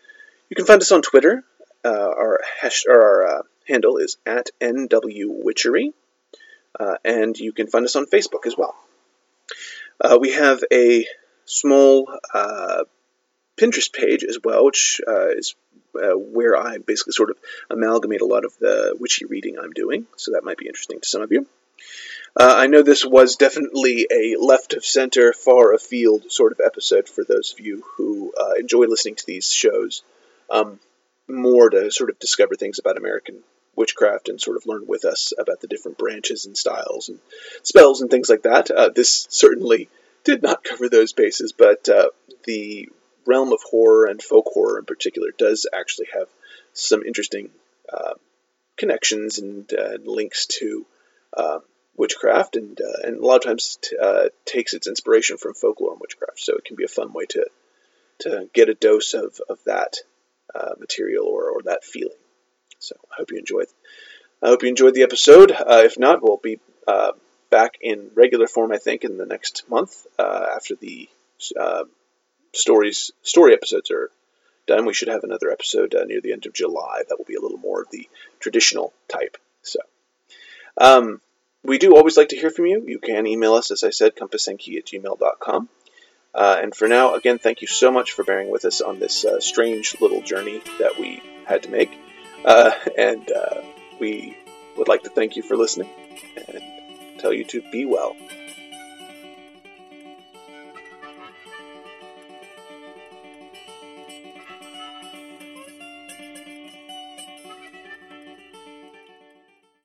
You can find us on Twitter. Uh, our hash, or our uh, handle is at N W Witchery, uh, and you can find us on Facebook as well. Uh, we have a small uh, Pinterest page as well, which uh, is uh, where I basically sort of amalgamate a lot of the witchy reading I'm doing, so that might be interesting to some of you. Uh, I know this was definitely a left-of-center, far-afield sort of episode for those of you who uh, enjoy listening to these shows, um, more to sort of discover things about American witchcraft and sort of learn with us about the different branches and styles and spells and things like that. Uh, this certainly did not cover those bases, but uh, the realm of horror and folk horror in particular does actually have some interesting uh, connections and uh, links to uh, witchcraft, and uh, and a lot of times t- uh, takes its inspiration from folklore and witchcraft. So it can be a fun way to to get a dose of of that uh, material or or that feeling. So I hope you enjoyed. I hope you enjoyed the episode. Uh, if not, we'll be uh, back in regular form, I think, in the next month uh, after the uh, stories story episodes are done. We should have another episode uh, near the end of July. That will be a little more of the traditional type. So. Um, We do always like to hear from you. You can email us, as I said, compassenki at gmail dot com. Uh, and for now, again, thank you so much for bearing with us on this uh, strange little journey that we had to make. Uh, and uh, we would like to thank you for listening and tell you to be well.